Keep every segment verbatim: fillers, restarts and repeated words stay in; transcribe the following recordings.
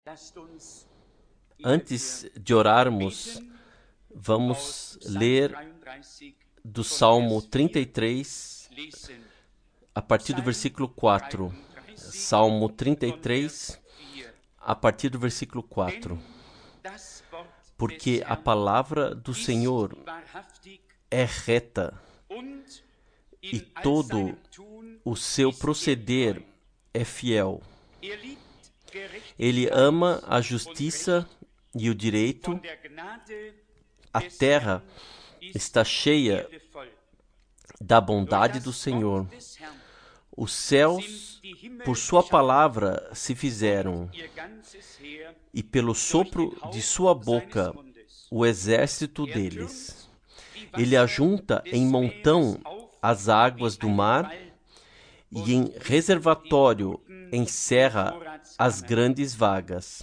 Antes de orarmos, vamos ler do Salmo trinta e três, a partir do versículo quatro. Salmo trinta e três, a partir do versículo quatro. Porque a palavra do Senhor é reta, e todo o seu proceder é fiel. Ele ama a justiça e o direito. A terra está cheia da bondade do Senhor. Os céus, por sua palavra, se fizeram, e pelo sopro de sua boca, o exército deles. Ele ajunta em montão as águas do mar, e em reservatório encerra as grandes vagas.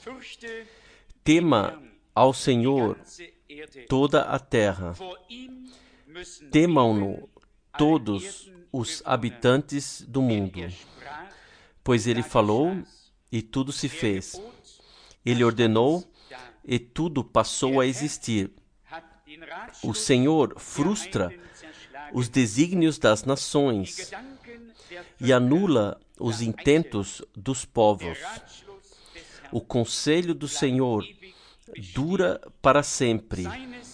Tema ao Senhor toda a terra. Temam-no todos os habitantes do mundo. Pois ele falou, e tudo se fez. Ele ordenou, e tudo passou a existir. O Senhor frustra os desígnios das nações e anula os intentos dos povos. O conselho do Senhor dura para sempre.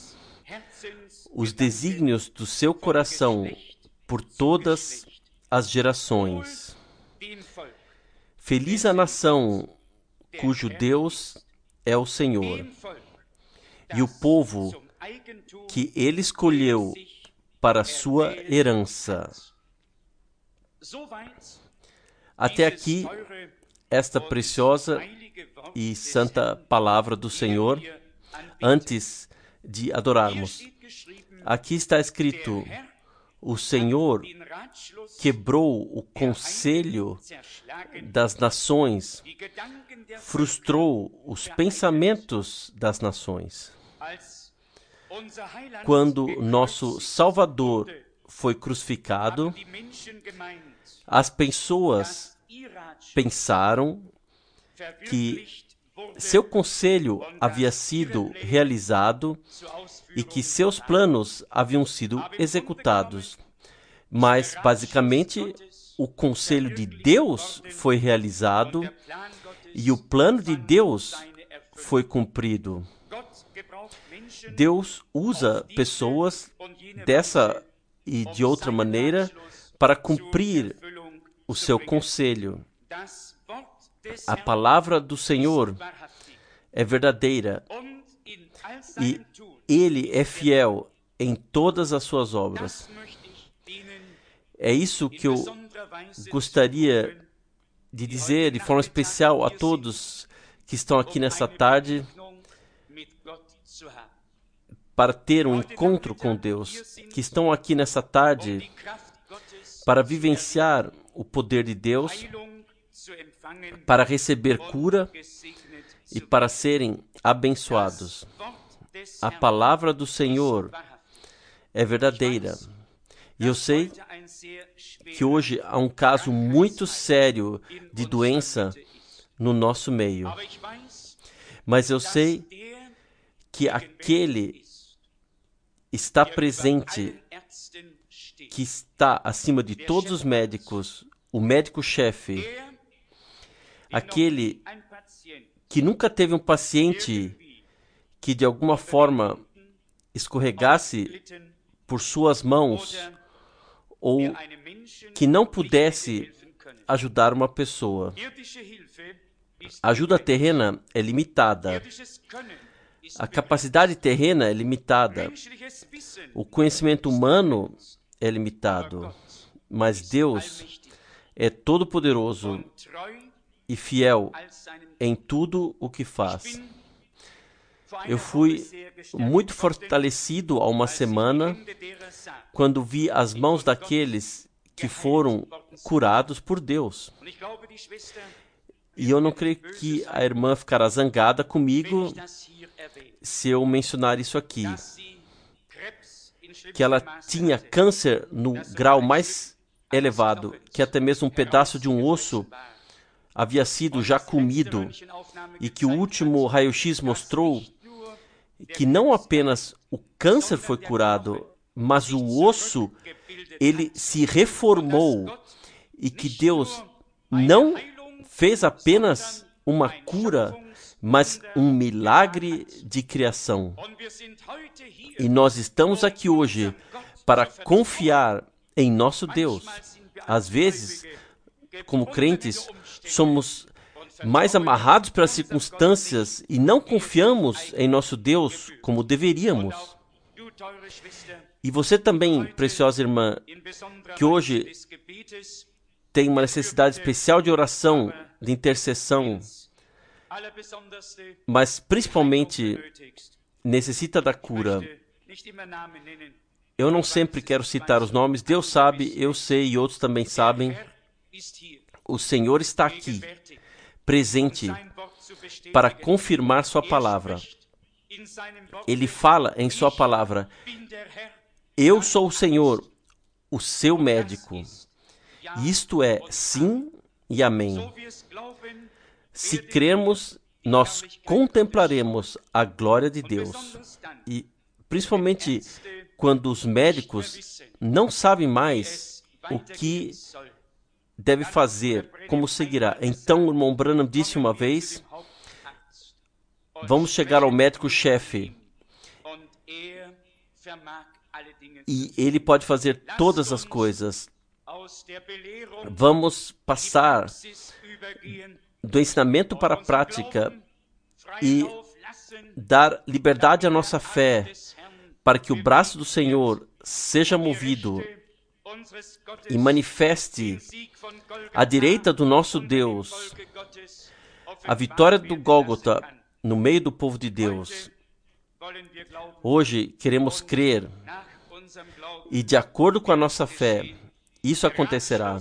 Os desígnios do seu coração por todas as gerações. Feliz a nação cujo Deus é o Senhor, e o povo que ele escolheu para sua herança. Até aqui, esta preciosa e santa palavra do Senhor, antes de adorarmos. Aqui está escrito: o Senhor quebrou o conselho das nações, frustrou os pensamentos das nações. Quando nosso Salvador foi crucificado, as pessoas pensaram que seu conselho havia sido realizado e que seus planos haviam sido executados. Mas, basicamente, o conselho de Deus foi realizado e o plano de Deus foi cumprido. Deus usa pessoas dessa e de outra maneira para cumprir o seu conselho. A palavra do Senhor é verdadeira e Ele é fiel em todas as suas obras. É isso que eu gostaria de dizer de forma especial a todos que estão aqui nessa tarde para ter um encontro com Deus, que estão aqui nessa tarde para vivenciar o poder de Deus, para receber cura e para serem abençoados. A palavra do Senhor é verdadeira. E eu sei que hoje há um caso muito sério de doença no nosso meio. Mas eu sei que aquele está presente, que está acima de todos os médicos, o médico-chefe, aquele que nunca teve um paciente que de alguma forma escorregasse por suas mãos ou que não pudesse ajudar uma pessoa. A ajuda terrena é limitada. A capacidade terrena é limitada. O conhecimento humano é limitado. Mas Deus é todo-poderoso e fiel em tudo o que faz. Eu fui muito fortalecido há uma semana quando vi as mãos daqueles que foram curados por Deus. E eu não creio que a irmã ficará zangada comigo se eu mencionar isso aqui. Que ela tinha câncer no grau mais elevado, que até mesmo um pedaço de um osso havia sido já comido e que o último raio-x mostrou que não apenas o câncer foi curado, mas o osso, ele se reformou e que Deus não fez apenas uma cura, mas um milagre de criação. E nós estamos aqui hoje para confiar em nosso Deus. Às vezes, como crentes, somos mais amarrados pelas circunstâncias e não confiamos em nosso Deus como deveríamos. E você também, preciosa irmã, que hoje tem uma necessidade especial de oração, de intercessão, mas principalmente necessita da cura. Eu não sempre quero citar os nomes, Deus sabe, eu sei e outros também sabem. O Senhor está aqui, presente, para confirmar sua palavra. Ele fala em sua palavra: eu sou o Senhor, o seu médico. Isto é sim e amém. Se cremos, nós contemplaremos a glória de Deus. E principalmente quando os médicos não sabem mais o que deve fazer, como seguirá. Então o irmão Branham disse uma vez: vamos chegar ao médico-chefe e ele pode fazer todas as coisas. Vamos passar do ensinamento para a prática e dar liberdade à nossa fé para que o braço do Senhor seja movido e manifeste à direita do nosso Deus a vitória do Gólgota no meio do povo de Deus. Hoje queremos crer e, de acordo com a nossa fé, isso acontecerá.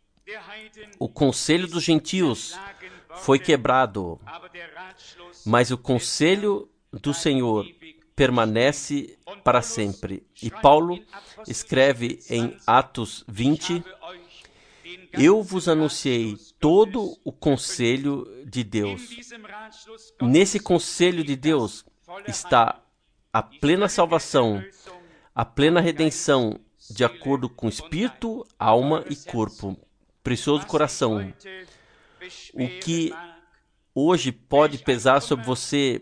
O conselho dos gentios foi quebrado, mas o conselho do Senhor permanece para sempre. E Paulo escreve em Atos vinte: eu vos anunciei todo o conselho de Deus. Nesse conselho de Deus está a plena salvação, a plena redenção, de acordo com espírito, alma e corpo. Precioso coração, o que hoje pode pesar sobre você,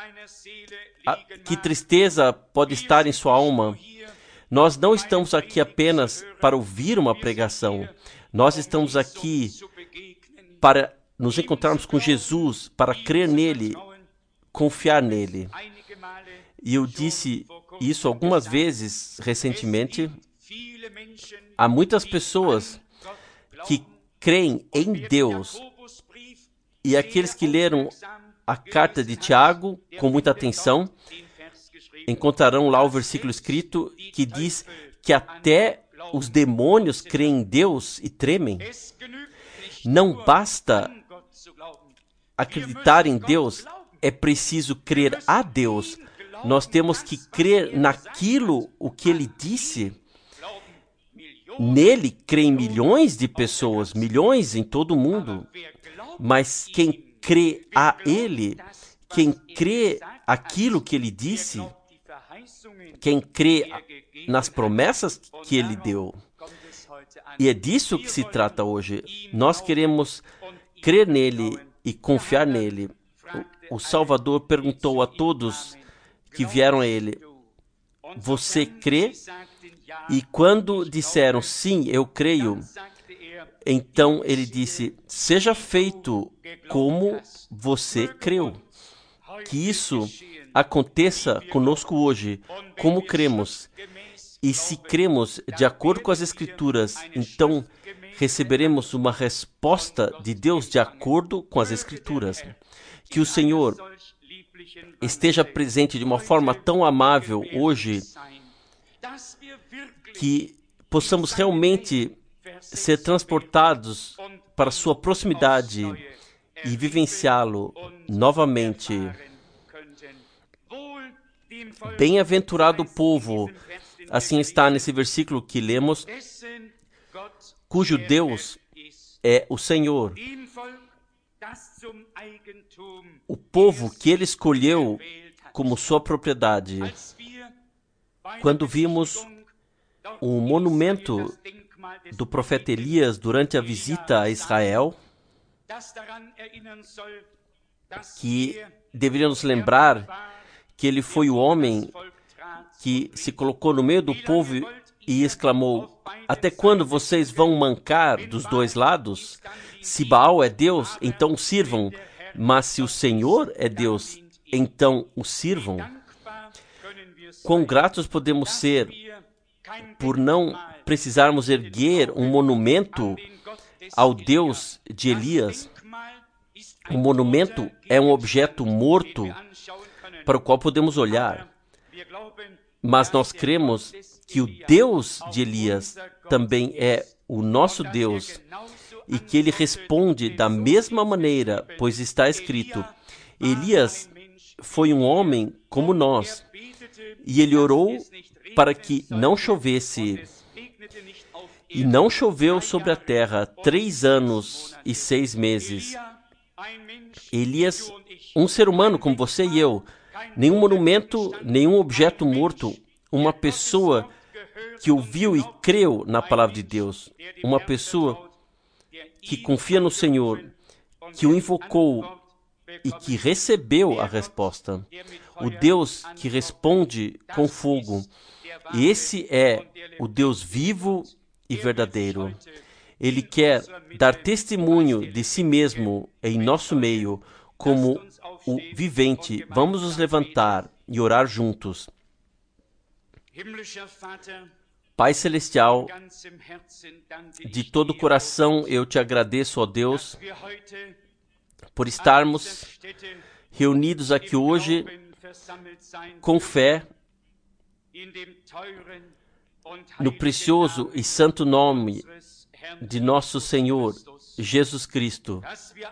a, que tristeza pode estar em sua alma. Nós não estamos aqui apenas para ouvir uma pregação. Nós estamos aqui para nos encontrarmos com Jesus, para crer nele, confiar nele. E eu disse isso algumas vezes recentemente. Há muitas pessoas que creem em Deus, e aqueles que leram a carta de Tiago com muita atenção encontrarão lá o versículo escrito que diz que até os demônios creem em Deus e tremem. Não basta acreditar em Deus, é preciso crer a Deus. Nós temos que crer naquilo o que Ele disse. Nele creem milhões de pessoas, milhões em todo o mundo. Mas quem crê a Ele, quem crê aquilo que Ele disse, quem crê nas promessas que Ele deu. E é disso que se trata hoje. Nós queremos crer nele e confiar nele. O Salvador perguntou a todos que vieram a Ele: você crê? E quando disseram, sim, eu creio, então Ele disse: seja feito como você creu. Que isso aconteça conosco hoje, como cremos. E se cremos de acordo com as Escrituras, então receberemos uma resposta de Deus de acordo com as Escrituras. Que o Senhor esteja presente de uma forma tão amável hoje, que possamos realmente ser transportados para a sua proximidade e vivenciá-lo novamente. Bem-aventurado o povo, assim está nesse versículo que lemos, cujo Deus é o Senhor, o povo que ele escolheu como sua propriedade. Quando vimos o monumento do profeta Elias durante a visita a Israel, que deveria nos lembrar que ele foi o homem que se colocou no meio do povo e exclamou: até quando vocês vão mancar dos dois lados? Se Baal é Deus, então o sirvam, mas se o Senhor é Deus, então o sirvam. Quão gratos podemos ser por não precisarmos erguer um monumento ao Deus de Elias. Um monumento é um objeto morto para o qual podemos olhar. Mas nós cremos que o Deus de Elias também é o nosso Deus e que ele responde da mesma maneira, pois está escrito: Elias foi um homem como nós e ele orou para que não chovesse. E não choveu sobre a terra três anos e seis meses. Elias, um ser humano como você e eu, nenhum monumento, nenhum objeto morto, uma pessoa que ouviu e creu na palavra de Deus, uma pessoa que confia no Senhor, que o invocou e que recebeu a resposta. O Deus que responde com fogo. E esse é o Deus vivo e verdadeiro. Ele quer dar testemunho de si mesmo em nosso meio como o vivente. Vamos nos levantar e orar juntos. Pai Celestial, de todo o coração eu te agradeço, ó Deus, por estarmos reunidos aqui hoje com fé no precioso e santo nome de nosso Senhor Jesus Cristo,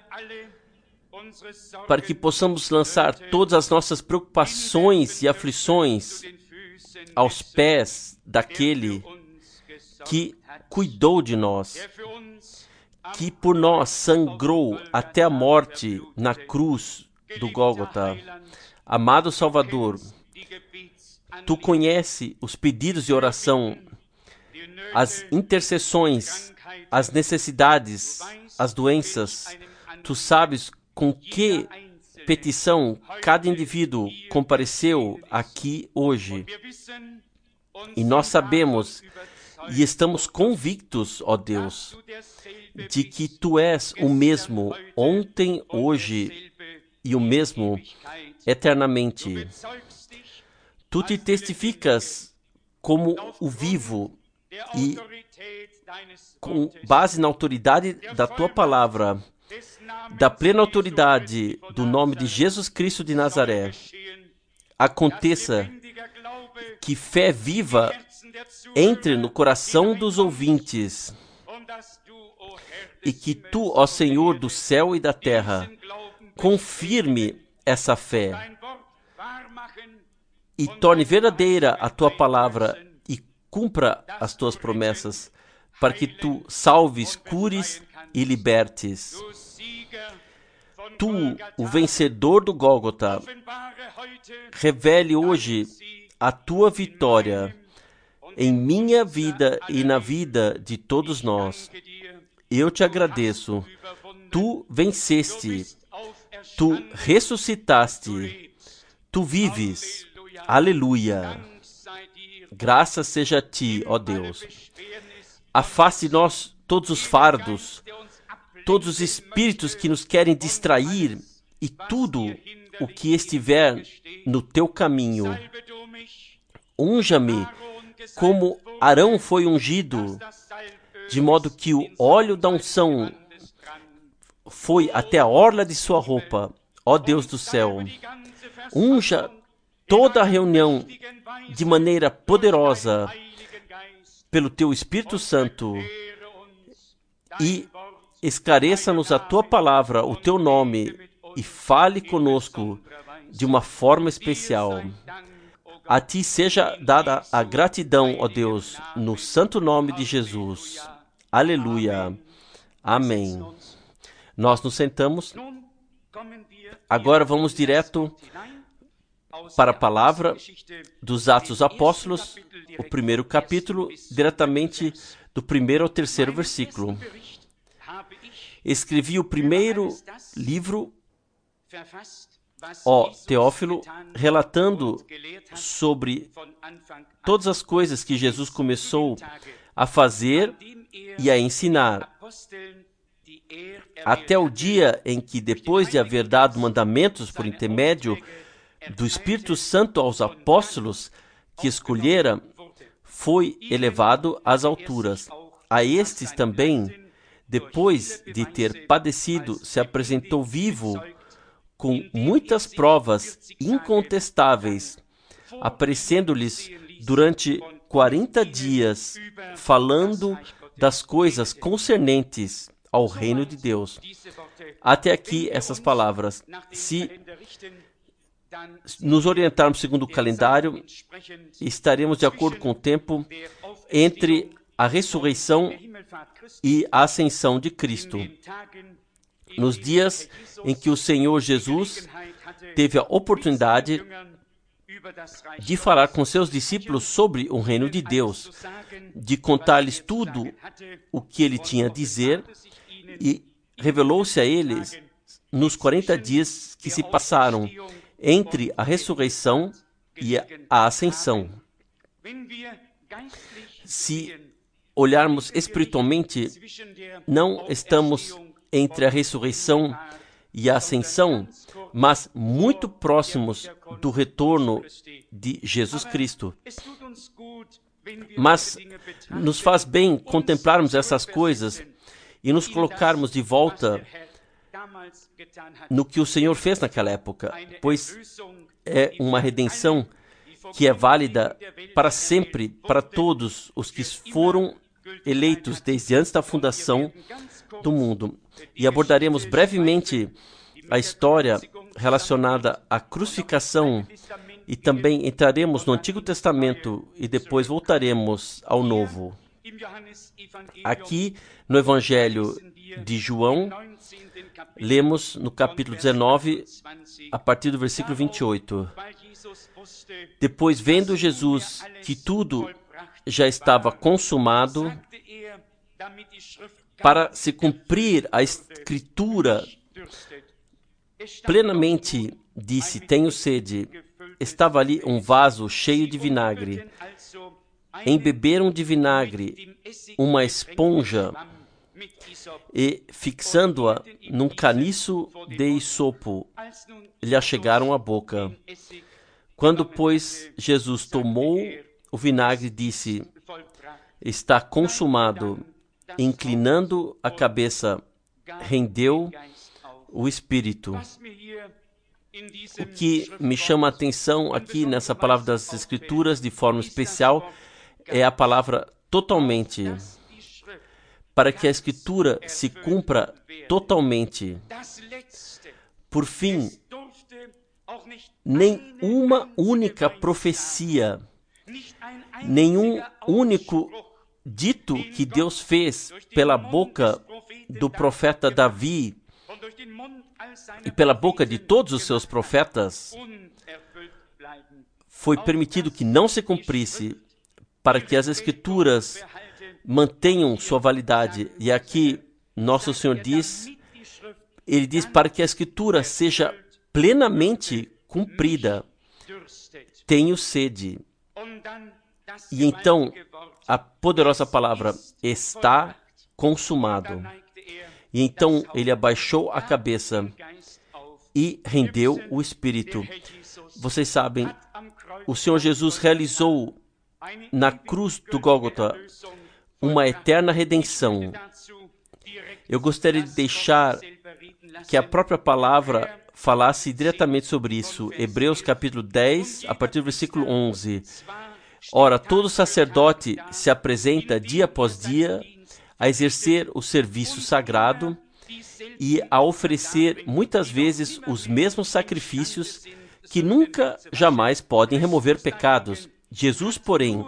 para que possamos lançar todas as nossas preocupações e aflições aos pés daquele que cuidou de nós, que por nós sangrou até a morte na cruz do Gólgota. Amado Salvador, tu conheces os pedidos de oração, as intercessões, as necessidades, as doenças. Tu sabes com que petição cada indivíduo compareceu aqui hoje. E nós sabemos e estamos convictos, ó Deus, de que tu és o mesmo ontem, hoje e o mesmo eternamente. Tu te testificas como o vivo e, com base na autoridade da tua palavra, da plena autoridade do nome de Jesus Cristo de Nazaré, aconteça que fé viva entre no coração dos ouvintes e que tu, ó Senhor do céu e da terra, confirme essa fé e torne verdadeira a tua palavra e cumpra as tuas promessas, para que tu salves, cures e libertes. Tu, o vencedor do Gólgota, revele hoje a tua vitória em minha vida e na vida de todos nós. Eu te agradeço. Tu venceste. Tu ressuscitaste. Tu vives. Aleluia. Graças seja a ti, ó Deus. Afaste de nós todos os fardos, todos os espíritos que nos querem distrair e tudo o que estiver no teu caminho. Unja-me como Arão foi ungido, de modo que o óleo da unção foi até a orla de sua roupa. Ó Deus do céu, unja toda a reunião de maneira poderosa pelo teu Espírito Santo e esclareça-nos a tua palavra, o teu nome, e fale conosco de uma forma especial. A ti seja dada a gratidão, ó Deus, no santo nome de Jesus. Aleluia. Amém. Nós nos sentamos. Agora vamos direto para a palavra dos Atos dos Apóstolos, o primeiro capítulo, diretamente do primeiro ao terceiro versículo. Escrevi o primeiro livro, ó Teófilo, relatando sobre todas as coisas que Jesus começou a fazer e a ensinar, até o dia em que, depois de haver dado mandamentos por intermédio do Espírito Santo aos apóstolos que escolhera, foi elevado às alturas. A estes também, depois de ter padecido, se apresentou vivo com muitas provas incontestáveis, aparecendo-lhes durante quarenta dias, falando das coisas concernentes ao reino de Deus. Até aqui essas palavras. Se nos orientarmos segundo o calendário, estaremos de acordo com o tempo entre a ressurreição e a ascensão de Cristo. Nos dias em que o Senhor Jesus teve a oportunidade de falar com seus discípulos sobre o reino de Deus, de contar-lhes tudo o que ele tinha a dizer, e revelou-se a eles nos quarenta dias que se passaram entre a ressurreição e a ascensão. Se olharmos espiritualmente, não estamos entre a ressurreição e a ascensão, mas muito próximos do retorno de Jesus Cristo. Mas nos faz bem contemplarmos essas coisas e nos colocarmos de volta no que o Senhor fez naquela época, pois é uma redenção que é válida para sempre, para todos os que foram eleitos desde antes da fundação do mundo. E abordaremos brevemente a história relacionada à crucificação e também entraremos no Antigo Testamento e depois voltaremos ao Novo. Aqui no Evangelho de João, lemos no capítulo dezenove, a partir do versículo vinte e oito. Depois, vendo Jesus que tudo já estava consumado, para se cumprir a Escritura plenamente, disse: tenho sede. Estava ali um vaso cheio de vinagre. Embeberam de vinagre uma esponja e, fixando-a num caniço de isopo, lhe achegaram à boca. Quando, pois, Jesus tomou o vinagre, disse: está consumado. Inclinando a cabeça, rendeu o Espírito. O que me chama a atenção aqui nessa palavra das Escrituras, de forma especial, é a palavra totalmente. Para que a Escritura se cumpra totalmente. Por fim, nem uma única profecia, nenhum único dito que Deus fez pela boca do profeta Davi e pela boca de todos os seus profetas, foi permitido que não se cumprisse, para que as Escrituras mantenham sua validade. E aqui nosso Senhor diz, ele diz para que a Escritura seja plenamente cumprida. Tenho sede. E então, a poderosa palavra está consumado. E então ele abaixou a cabeça e rendeu o Espírito. Vocês sabem, o Senhor Jesus realizou na cruz do Gólgota uma eterna redenção. Eu gostaria de deixar que a própria palavra falasse diretamente sobre isso. Hebreus capítulo dez, a partir do versículo onze. Ora, todo sacerdote se apresenta dia após dia a exercer o serviço sagrado e a oferecer muitas vezes os mesmos sacrifícios que nunca, jamais podem remover pecados. Jesus, porém,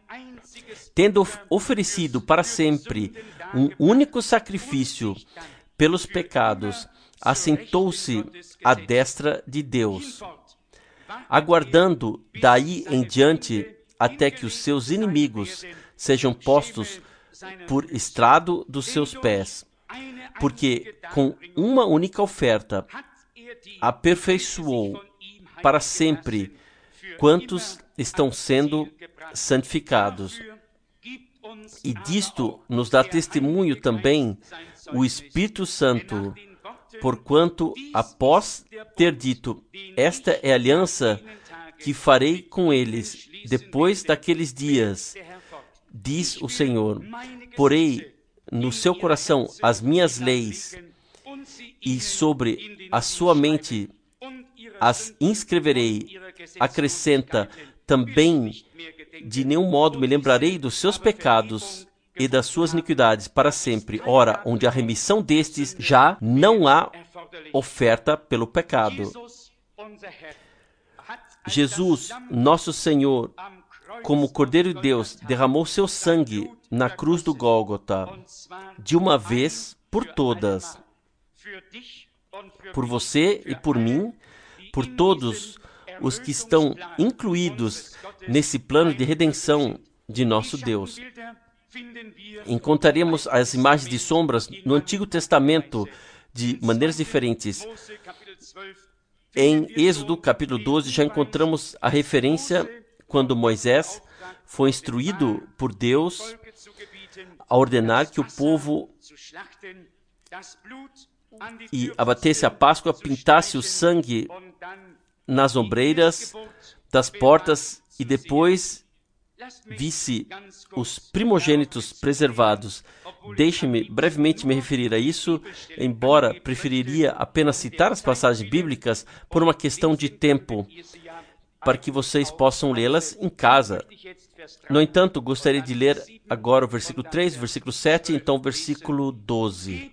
tendo oferecido para sempre um único sacrifício pelos pecados, assentou-se à destra de Deus, aguardando daí em diante até que os seus inimigos sejam postos por estrado dos seus pés. Porque com uma única oferta aperfeiçoou para sempre quantos estão sendo santificados. E disto nos dá testemunho também o Espírito Santo, porquanto, após ter dito, esta é a aliança que farei com eles depois daqueles dias, diz o Senhor, porei no seu coração as minhas leis e sobre a sua mente as inscreverei. Acrescenta também, de nenhum modo me lembrarei dos seus pecados e das suas iniquidades para sempre. Ora, onde a remissão destes já não há oferta pelo pecado. Jesus, nosso Senhor, como Cordeiro de Deus, derramou seu sangue na cruz do Gólgota, de uma vez por todas, por você e por mim, por todos os que estão incluídos nesse plano de redenção de nosso Deus. Encontraremos as imagens de sombras no Antigo Testamento de maneiras diferentes. Em Êxodo capítulo doze já encontramos a referência quando Moisés foi instruído por Deus a ordenar que o povo e abatesse a Páscoa, pintasse o sangue nas ombreiras das portas e depois visse os primogênitos preservados. Deixe-me brevemente me referir a isso, embora preferiria apenas citar as passagens bíblicas por uma questão de tempo, para que vocês possam lê-las em casa. No entanto, gostaria de ler agora o versículo três, o versículo sete e então o versículo doze.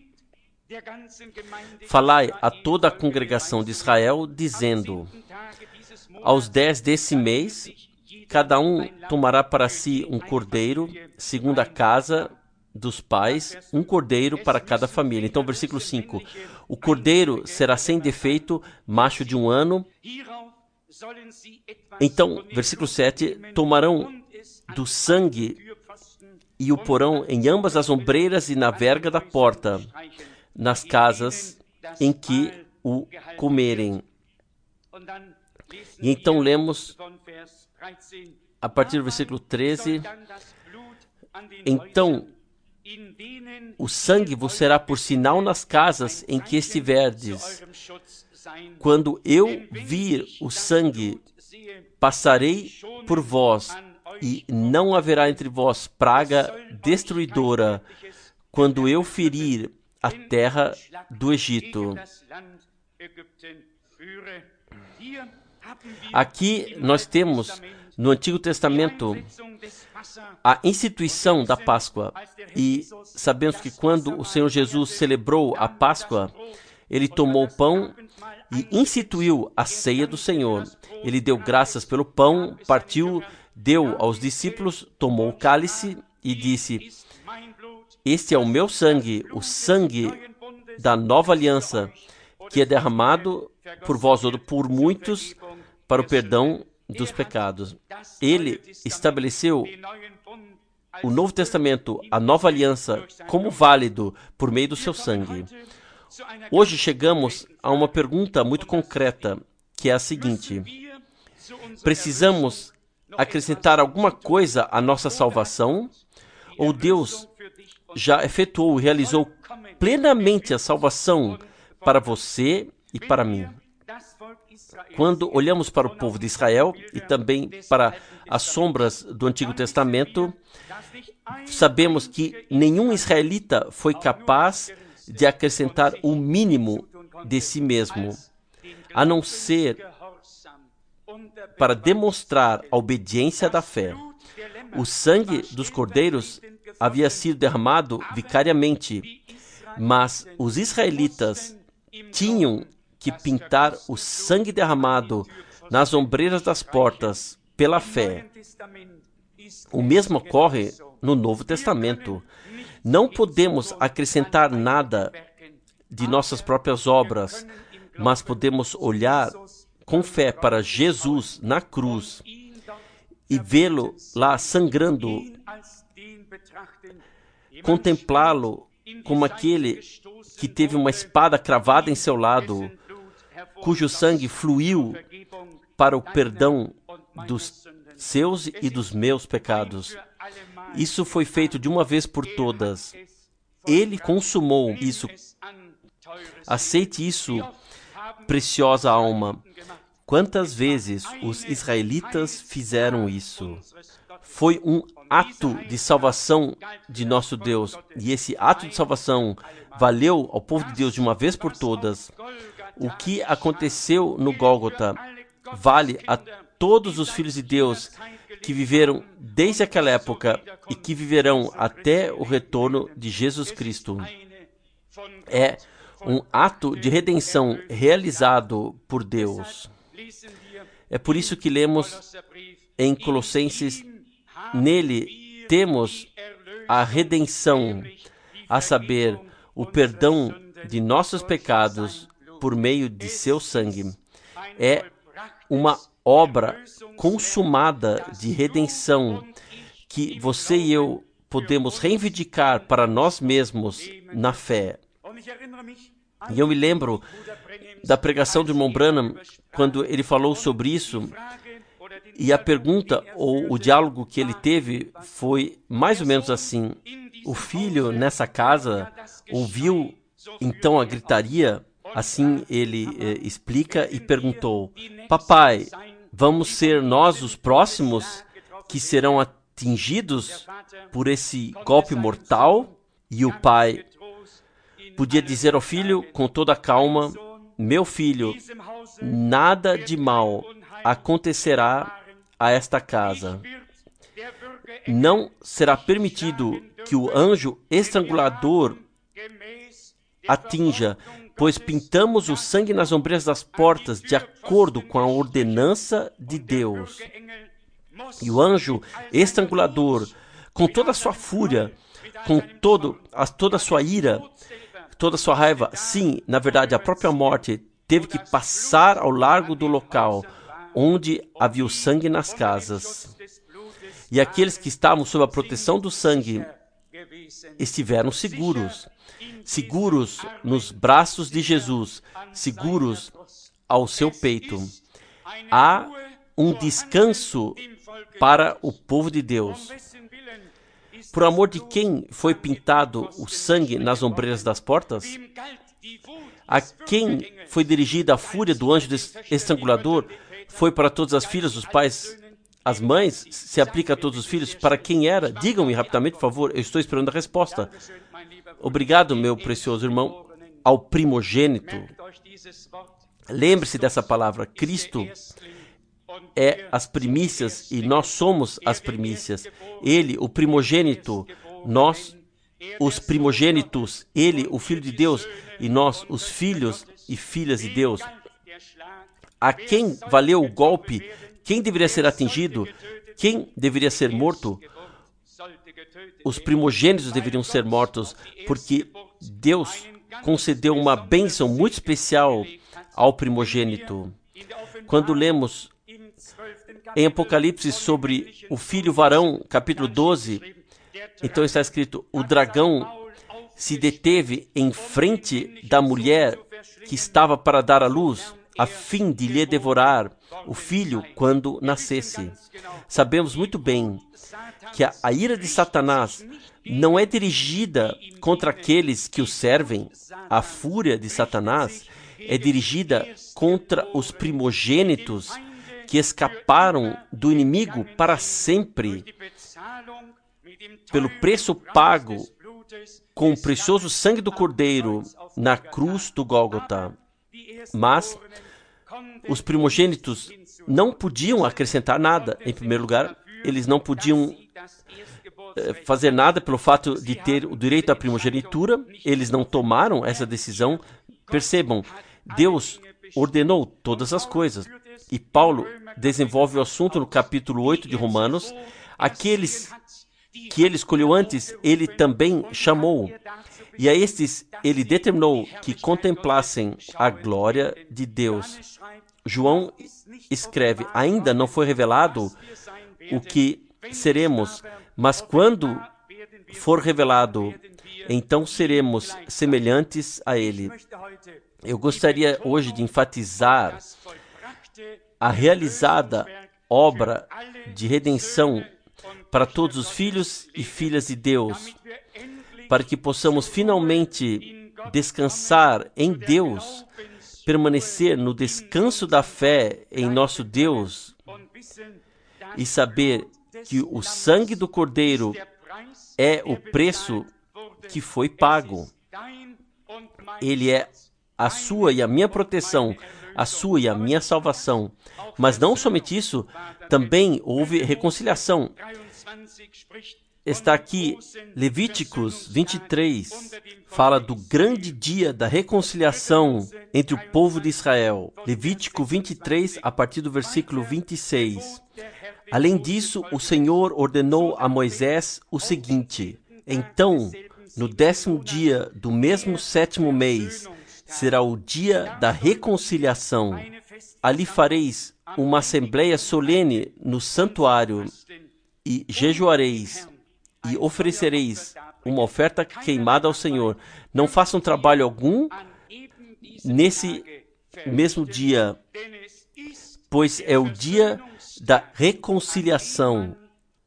Falai a toda a congregação de Israel, dizendo, aos dez desse mês, cada um tomará para si um cordeiro, segundo a casa dos pais, um cordeiro para cada família. Então, versículo cinco. O cordeiro será sem defeito, macho de um ano. Então, versículo sete. Tomarão do sangue e o porão em ambas as ombreiras e na verga da porta, nas casas em que o comerem. E então lemos a partir do versículo treze. Então o sangue vos será por sinal nas casas em que estiverdes. Quando eu vir o sangue, passarei por vós, e não haverá entre vós praga destruidora, quando eu ferir a terra do Egito. Aqui nós temos no Antigo Testamento a instituição da Páscoa, e sabemos que quando o Senhor Jesus celebrou a Páscoa, ele tomou o pão e instituiu a ceia do Senhor. Ele deu graças pelo pão, partiu, deu aos discípulos, tomou o cálice e disse, este é o meu sangue, o sangue da nova aliança, que é derramado por vós ou por muitos para o perdão dos pecados. Ele estabeleceu o Novo Testamento, a nova aliança, como válido por meio do seu sangue. Hoje chegamos a uma pergunta muito concreta, que é a seguinte: precisamos acrescentar alguma coisa à nossa salvação? Ou Deus já efetuou e realizou plenamente a salvação para você e para mim? Quando olhamos para o povo de Israel e também para as sombras do Antigo Testamento, sabemos que nenhum israelita foi capaz de acrescentar o mínimo de si mesmo, a não ser para demonstrar a obediência da fé. O sangue dos cordeiros havia sido derramado vicariamente, mas os israelitas tinham que pintar o sangue derramado nas ombreiras das portas pela fé. O mesmo ocorre no Novo Testamento. Não podemos acrescentar nada de nossas próprias obras, mas podemos olhar com fé para Jesus na cruz e vê-lo lá sangrando, contemplá-lo como aquele que teve uma espada cravada em seu lado, cujo sangue fluiu para o perdão dos seus e dos meus pecados. Isso foi feito de uma vez por todas. Ele consumou isso. Aceite isso, preciosa alma. Quantas vezes os israelitas fizeram isso? Foi um ato de salvação de nosso Deus. E esse ato de salvação valeu ao povo de Deus de uma vez por todas. O que aconteceu no Gólgota vale a todos os filhos de Deus que viveram desde aquela época e que viverão até o retorno de Jesus Cristo. É um ato de redenção realizado por Deus. É por isso que lemos em Colossenses: nele temos a redenção, a saber, o perdão de nossos pecados por meio de seu sangue. É uma obra consumada de redenção que você e eu podemos reivindicar para nós mesmos na fé. E eu me lembro da pregação do irmão Branham, quando ele falou sobre isso, e a pergunta ou o diálogo que ele teve foi mais ou menos assim: o filho nessa casa ouviu então a gritaria? Assim ele eh, explica e perguntou: papai, vamos ser nós os próximos que serão atingidos por esse golpe mortal? E o pai podia dizer ao filho com toda a calma: meu filho, nada de mal acontecerá a esta casa. Não será permitido que o anjo estrangulador atinja, pois pintamos o sangue nas ombreiras das portas de acordo com a ordenança de Deus. E o anjo estrangulador, com toda a sua fúria, com todo, a, toda a sua ira, toda a sua raiva, sim, na verdade, a própria morte, teve que passar ao largo do local onde havia o sangue nas casas. E aqueles que estavam sob a proteção do sangue estiveram seguros, seguros nos braços de Jesus, seguros ao seu peito. Há um descanso para o povo de Deus. Por amor de quem foi pintado o sangue nas ombreiras das portas? A quem foi dirigida a fúria do anjo estrangulador? Foi para todas as filhas, os pais, as mães? Se aplica a todos os filhos? Para quem era? Digam-me rapidamente, por favor. Eu estou esperando a resposta. Obrigado, meu precioso irmão. Ao primogênito. Lembre-se dessa palavra. Cristo é as primícias e nós somos as primícias. Ele, o primogênito, nós, os primogênitos. Ele, o Filho de Deus, e nós, os filhos e filhas de Deus. A quem valeu o golpe? Quem deveria ser atingido? Quem deveria ser morto? Os primogênitos deveriam ser mortos, porque Deus concedeu uma bênção muito especial ao primogênito. Quando lemos em Apocalipse sobre o filho varão, capítulo doze, então está escrito: o dragão se deteve em frente da mulher que estava para dar à luz, a fim de lhe devorar o filho quando nascesse. Sabemos muito bem que a, a ira de Satanás não é dirigida contra aqueles que o servem. A fúria de Satanás é dirigida contra os primogênitos que escaparam do inimigo para sempre, pelo preço pago com o precioso sangue do Cordeiro na cruz do Gólgota. Mas os primogênitos não podiam acrescentar nada. Em primeiro lugar, eles não podiam eh, fazer nada pelo fato de ter o direito à primogenitura. Eles não tomaram essa decisão. Percebam, Deus ordenou todas as coisas. E Paulo desenvolve o assunto no capítulo oito de Romanos. Aqueles que ele escolheu antes, ele também chamou. E a estes ele determinou que contemplassem a glória de Deus. João escreve: ainda não foi revelado o que seremos, mas quando for revelado, então seremos semelhantes a ele. Eu gostaria hoje de enfatizar a realizada obra de redenção para todos os filhos e filhas de Deus, para que possamos finalmente descansar em Deus, permanecer no descanso da fé em nosso Deus e saber que o sangue do Cordeiro é o preço que foi pago. Ele é a sua e a minha proteção, a sua e a minha salvação. Mas não somente isso, também houve reconciliação. Está aqui, Levíticos vinte e três, fala do grande dia da reconciliação entre o povo de Israel. Levítico vinte e três, a partir do versículo vinte e seis. Além disso, o Senhor ordenou a Moisés o seguinte: então, no décimo dia do mesmo sétimo mês, será o dia da reconciliação. Ali fareis uma assembleia solene no santuário e jejuareis e oferecereis uma oferta queimada ao Senhor. Não façam trabalho algum nesse mesmo dia, pois é o dia da reconciliação,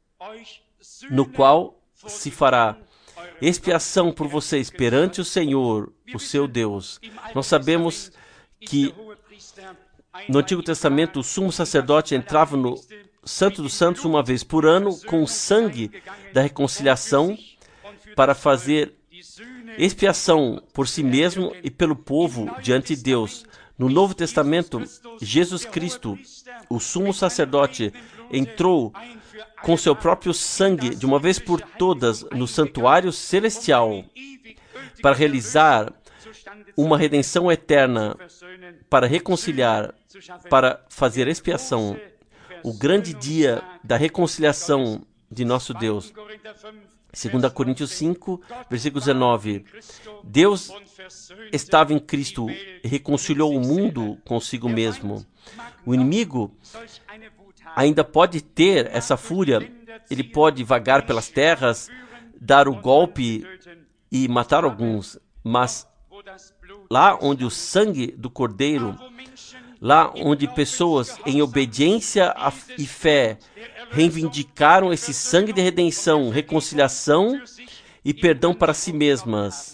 no qual se fará expiação por vocês perante o Senhor, o seu Deus. Nós sabemos que no Antigo Testamento o sumo sacerdote entrava no Santo dos Santos uma vez por ano com o sangue da reconciliação para fazer expiação por si mesmo e pelo povo diante de Deus. No Novo Testamento, Jesus Cristo, o sumo sacerdote, entrou com seu próprio sangue de uma vez por todas no santuário celestial para realizar uma redenção eterna, para reconciliar, para fazer expiação. O grande dia da reconciliação de nosso Deus. Segunda Coríntios cinco, versículo dezenove. Deus estava em Cristo e reconciliou o mundo consigo mesmo. O inimigo ainda pode ter essa fúria, ele pode vagar pelas terras, dar o golpe e matar alguns, mas lá onde o sangue do Cordeiro, lá onde pessoas em obediência e fé reivindicaram esse sangue de redenção, reconciliação e perdão para si mesmas,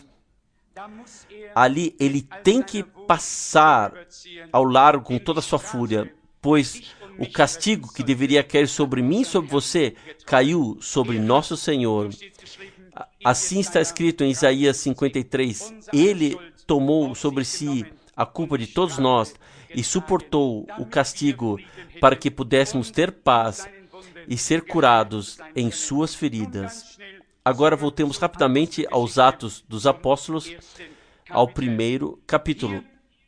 ali ele tem que passar ao largo com toda a sua fúria, pois o castigo que deveria cair sobre mim e sobre você caiu sobre nosso Senhor. Assim está escrito em Isaías cinquenta e três: ele tomou sobre si a culpa de todos nós e suportou o castigo para que pudéssemos ter paz e ser curados em suas feridas. Agora voltemos rapidamente aos Atos dos Apóstolos, ao primeiro capítulo.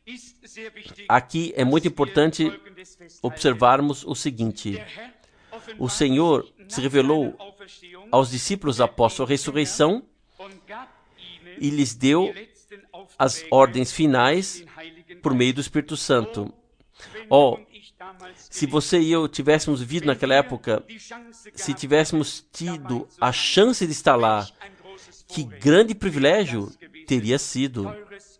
Aqui é muito importante observarmos o seguinte: o Senhor se revelou aos discípulos após a ressurreição e lhes deu as ordens finais por meio do Espírito Santo. Oh, se você e eu tivéssemos vivido naquela época, se tivéssemos tido a chance de estar lá, que grande privilégio teria sido.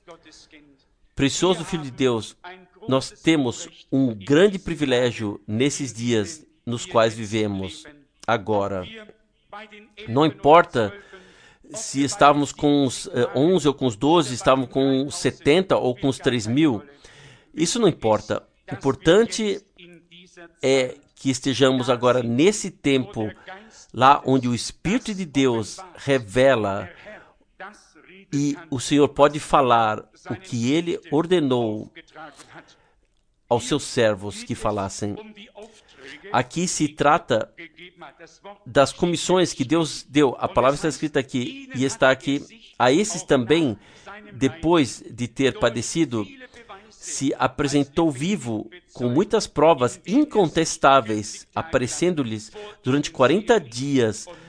Precioso Filho de Deus, nós temos um grande privilégio nesses dias nos quais vivemos agora. Não importa se estávamos com os uh, onze ou com os doze, estávamos com os setenta ou com os três mil. Isso não importa. O importante é que estejamos agora nesse tempo, lá onde o Espírito de Deus revela e o Senhor pode falar o que Ele ordenou aos seus servos que falassem. Aqui se trata das comissões que Deus deu. A palavra está escrita aqui e está aqui. A esses também, depois de ter padecido, se apresentou vivo com muitas provas incontestáveis, aparecendo-lhes durante quarenta dias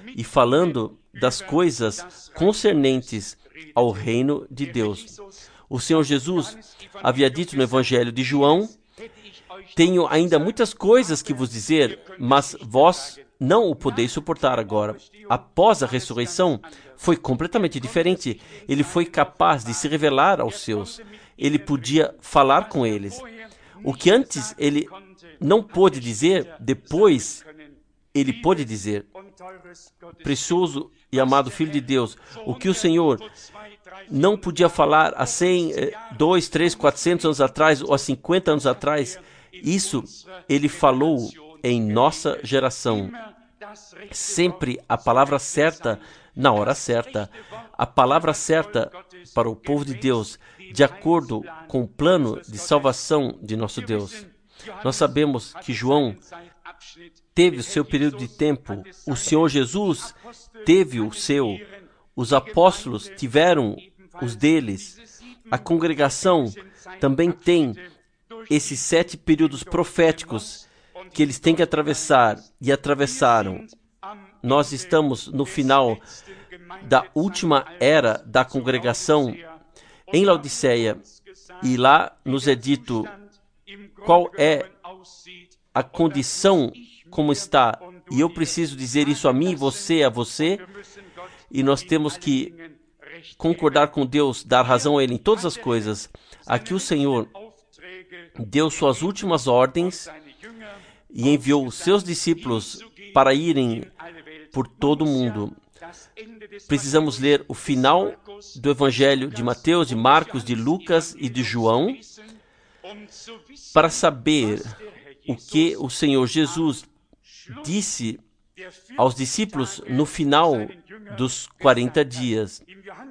e falando das coisas concernentes ao reino de Deus. O Senhor Jesus havia dito no Evangelho de João: tenho ainda muitas coisas que vos dizer, mas vós não o podeis suportar agora. Após a ressurreição, foi completamente diferente. Ele foi capaz de se revelar aos seus. Ele podia falar com eles. O que antes ele não pôde dizer, depois ele pôde dizer. Precioso e amado Filho de Deus, o que o Senhor não podia falar há cem, dois, três, quatrocentos anos atrás ou há cinquenta anos atrás, isso ele falou em nossa geração. Sempre a palavra certa na hora certa. A palavra certa para o povo de Deus, de acordo com o plano de salvação de nosso Deus. Nós sabemos que João teve o seu período de tempo, o Senhor Jesus teve o seu, os apóstolos tiveram os deles, a congregação também tem esses sete períodos proféticos que eles têm que atravessar e atravessaram. Nós estamos no final da última era da congregação em Laodiceia e lá nos é dito qual é a condição como está. E eu preciso dizer isso a mim, você, a você, e nós temos que concordar com Deus, dar razão a Ele em todas as coisas. Aqui o Senhor deu suas últimas ordens e enviou os seus discípulos para irem por todo o mundo. Precisamos ler o final do Evangelho de Mateus, de Marcos, de Lucas e de João para saber o que o Senhor Jesus disse aos discípulos no final dos quarenta dias.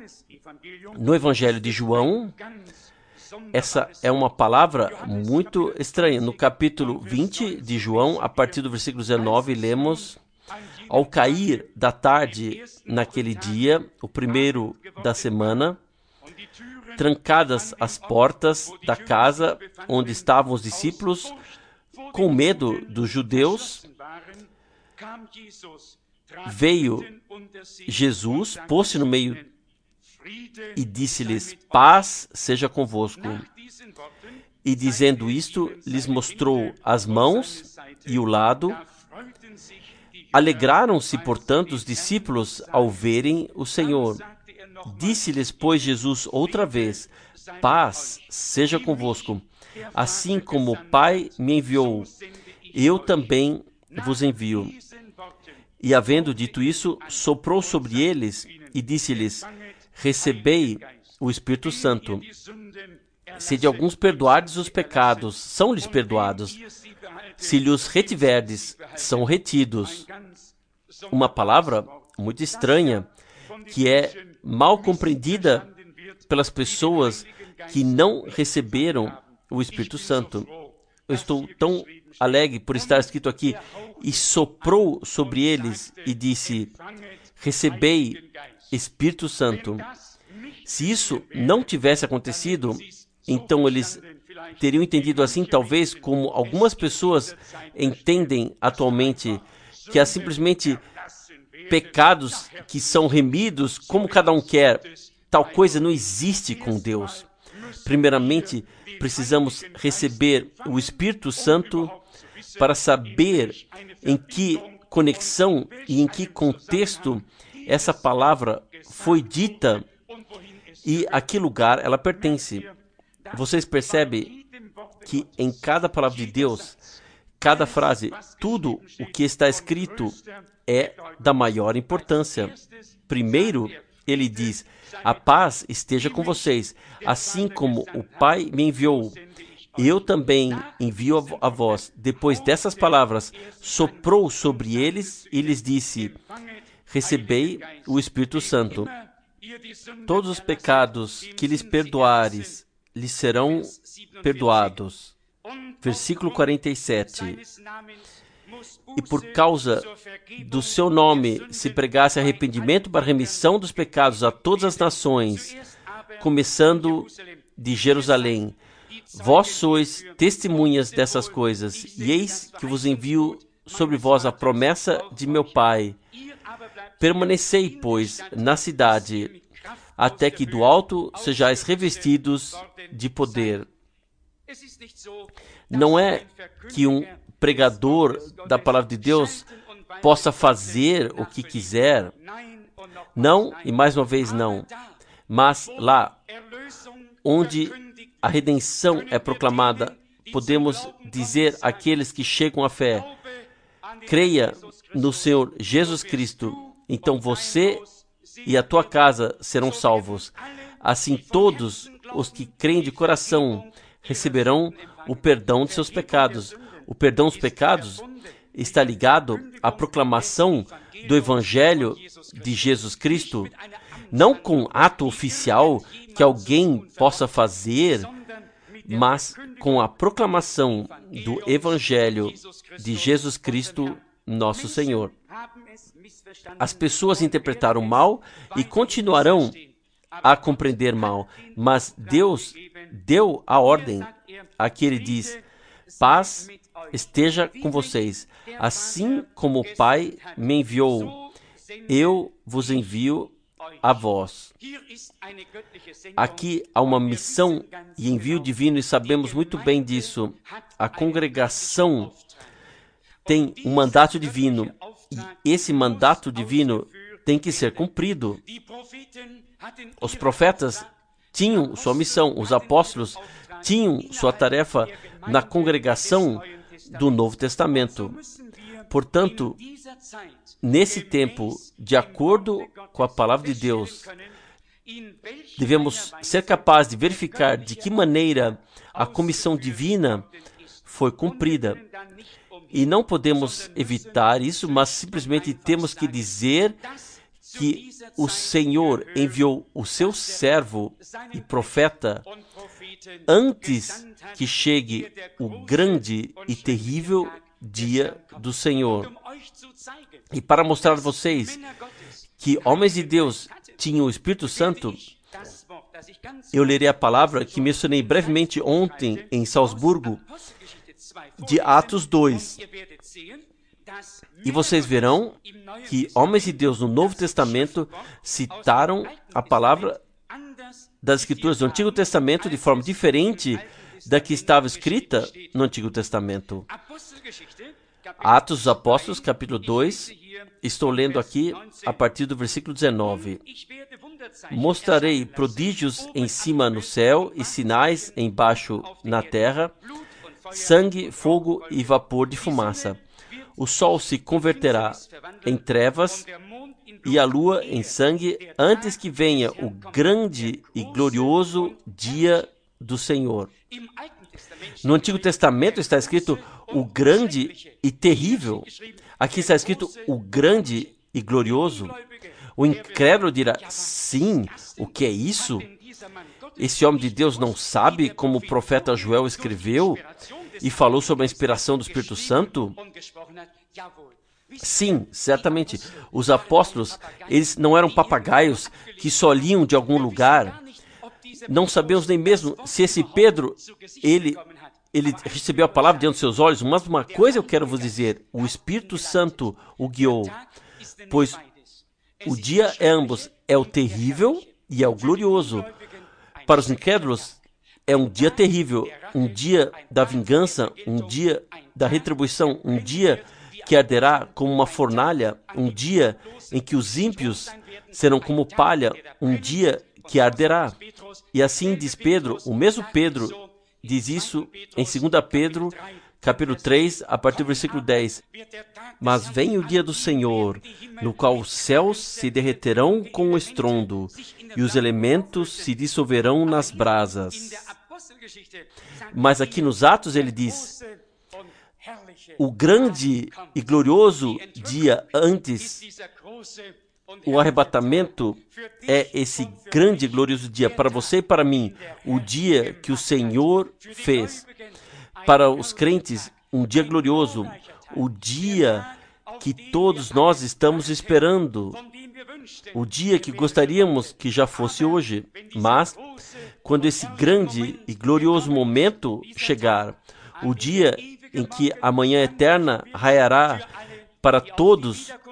No Evangelho de João, essa é uma palavra muito estranha. No capítulo vinte de João, a partir do versículo dezenove, lemos: ao cair da tarde naquele dia, o primeiro da semana, trancadas as portas da casa onde estavam os discípulos, com medo dos judeus, veio Jesus, pôs-se no meio e disse-lhes: paz seja convosco. E dizendo isto, lhes mostrou as mãos e o lado. Alegraram-se, portanto, os discípulos ao verem o Senhor. Disse-lhes, pois, Jesus outra vez: paz seja convosco. Assim como o Pai me enviou, eu também vos envio. E havendo dito isso, soprou sobre eles e disse-lhes: recebei o Espírito Santo. Se de alguns perdoardes os pecados, são-lhes perdoados. Se lhes retiverdes, são retidos. Uma palavra muito estranha, que é mal compreendida pelas pessoas que não receberam o Espírito Santo. Eu estou tão alegre por estar escrito aqui: e soprou sobre eles e disse: recebei Espírito Santo. Se isso não tivesse acontecido, então eles teriam entendido assim, talvez como algumas pessoas entendem atualmente, que há simplesmente pecados que são remidos como cada um quer. Tal coisa não existe com Deus. Primeiramente, precisamos receber o Espírito Santo para saber em que conexão e em que contexto essa palavra foi dita e a que lugar ela pertence. Vocês percebem que em cada palavra de Deus, cada frase, tudo o que está escrito é da maior importância. Primeiro, ele diz: a paz esteja com vocês. Assim como o Pai me enviou, eu também envio a, a vós. Depois dessas palavras, soprou sobre eles e lhes disse: recebei o Espírito Santo. Todos os pecados que lhes perdoares, lhes serão perdoados. Versículo quarenta e sete. E por causa do seu nome se pregasse arrependimento para remissão dos pecados a todas as nações, começando de Jerusalém. Vós sois testemunhas dessas coisas, e eis que vos envio sobre vós a promessa de meu Pai. Permanecei, pois, na cidade, até que do alto sejais revestidos de poder. Não é que um pregador da palavra de Deus possa fazer o que quiser. Não, e mais uma vez não. Mas lá, onde a redenção é proclamada, podemos dizer àqueles que chegam à fé: creia no Senhor Jesus Cristo, então você e a tua casa serão salvos. Assim todos os que creem de coração receberão o perdão de seus pecados. O perdão dos pecados está ligado à proclamação do Evangelho de Jesus Cristo, não com ato oficial que alguém possa fazer, mas com a proclamação do Evangelho de Jesus Cristo, nosso Senhor. As pessoas interpretaram mal e continuarão a compreender mal, mas Deus deu a ordem. Aqui ele diz: paz esteja com vocês. Assim como o Pai me enviou, eu vos envio a vós. Aqui há uma missão e envio divino, e sabemos muito bem disso. A congregação tem um mandato divino, e esse mandato divino tem que ser cumprido. Os profetas tinham sua missão, os apóstolos tinham sua tarefa na congregação do Novo Testamento. Portanto, nesse tempo, de acordo com a palavra de Deus, devemos ser capazes de verificar de que maneira a comissão divina foi cumprida. E não podemos evitar isso, mas simplesmente temos que dizer que o Senhor enviou o seu servo e profeta antes que chegue o grande e terrível dia do Senhor. E para mostrar a vocês que homens de Deus tinham o Espírito Santo, eu lerei a palavra que mencionei brevemente ontem em Salzburgo, de Atos dois. E vocês verão que homens de Deus no Novo Testamento citaram a palavra das Escrituras do Antigo Testamento de forma diferente da que estava escrita no Antigo Testamento. Atos dos Apóstolos, capítulo dois, estou lendo aqui a partir do versículo dezenove. Mostrarei prodígios em cima no céu e sinais embaixo na terra, sangue, fogo e vapor de fumaça. O sol se converterá em trevas e a lua em sangue antes que venha o grande e glorioso dia do Senhor. No Antigo Testamento está escrito o grande e terrível. Aqui está escrito o grande e glorioso. O incrédulo dirá: sim, o que é isso? Esse homem de Deus não sabe como o profeta Joel escreveu e falou sobre a inspiração do Espírito Santo? Sim, certamente. Os apóstolos, eles não eram papagaios que só liam de algum lugar. Não sabemos nem mesmo se esse Pedro, ele, ele recebeu a palavra diante dos seus olhos. Mas uma coisa eu quero vos dizer: o Espírito Santo o guiou, pois o dia é ambos, é o terrível e é o glorioso. Para os incrédulos, é um dia terrível, um dia da vingança, um dia da retribuição, um dia que arderá como uma fornalha, um dia em que os ímpios serão como palha, um dia que arderá. E assim diz Pedro, o mesmo Pedro diz isso em dois Pedro, capítulo três, a partir do versículo dez. Mas vem o dia do Senhor, no qual os céus se derreterão com o estrondo, e os elementos se dissolverão nas brasas. Mas aqui nos Atos ele diz: o grande e glorioso dia antes, o arrebatamento é esse grande e glorioso dia para você e para mim, o dia que o Senhor fez. Para os crentes, um dia glorioso, o dia que todos nós estamos esperando, o dia que gostaríamos que já fosse hoje. Mas, quando esse grande e glorioso momento chegar, o dia em que a manhã eterna raiará para todos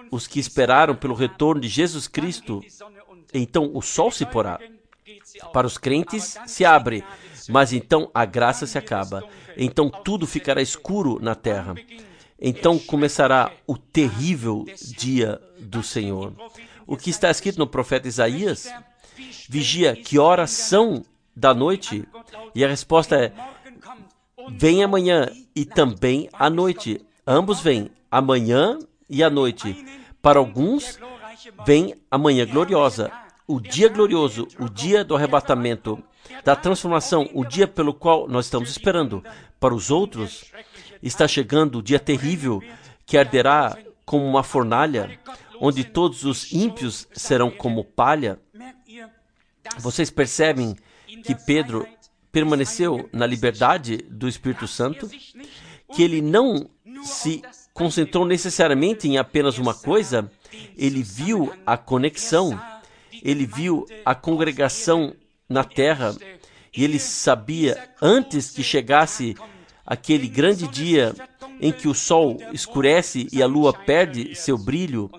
os que esperaram pelo retorno de Jesus Cristo, então o sol se porá. Para os crentes se abre, mas então a graça se acaba. Então tudo ficará escuro na terra. Então começará o terrível dia do Senhor. O que está escrito no profeta Isaías? Vigia, que horas são da noite? E a resposta é: vem amanhã e também à noite. Ambos vêm, amanhã e à noite. Para alguns, vem a manhã gloriosa, o dia glorioso, o dia do arrebatamento, da transformação, o dia pelo qual nós estamos esperando. Para os outros, está chegando o dia terrível que arderá como uma fornalha, onde todos os ímpios serão como palha. Vocês percebem que Pedro permaneceu na liberdade do Espírito Santo, que ele não se concentrou necessariamente em apenas uma coisa, ele viu a conexão, ele viu a congregação na terra, e ele sabia, antes que chegasse aquele grande dia em que o sol escurece e a lua perde seu brilho,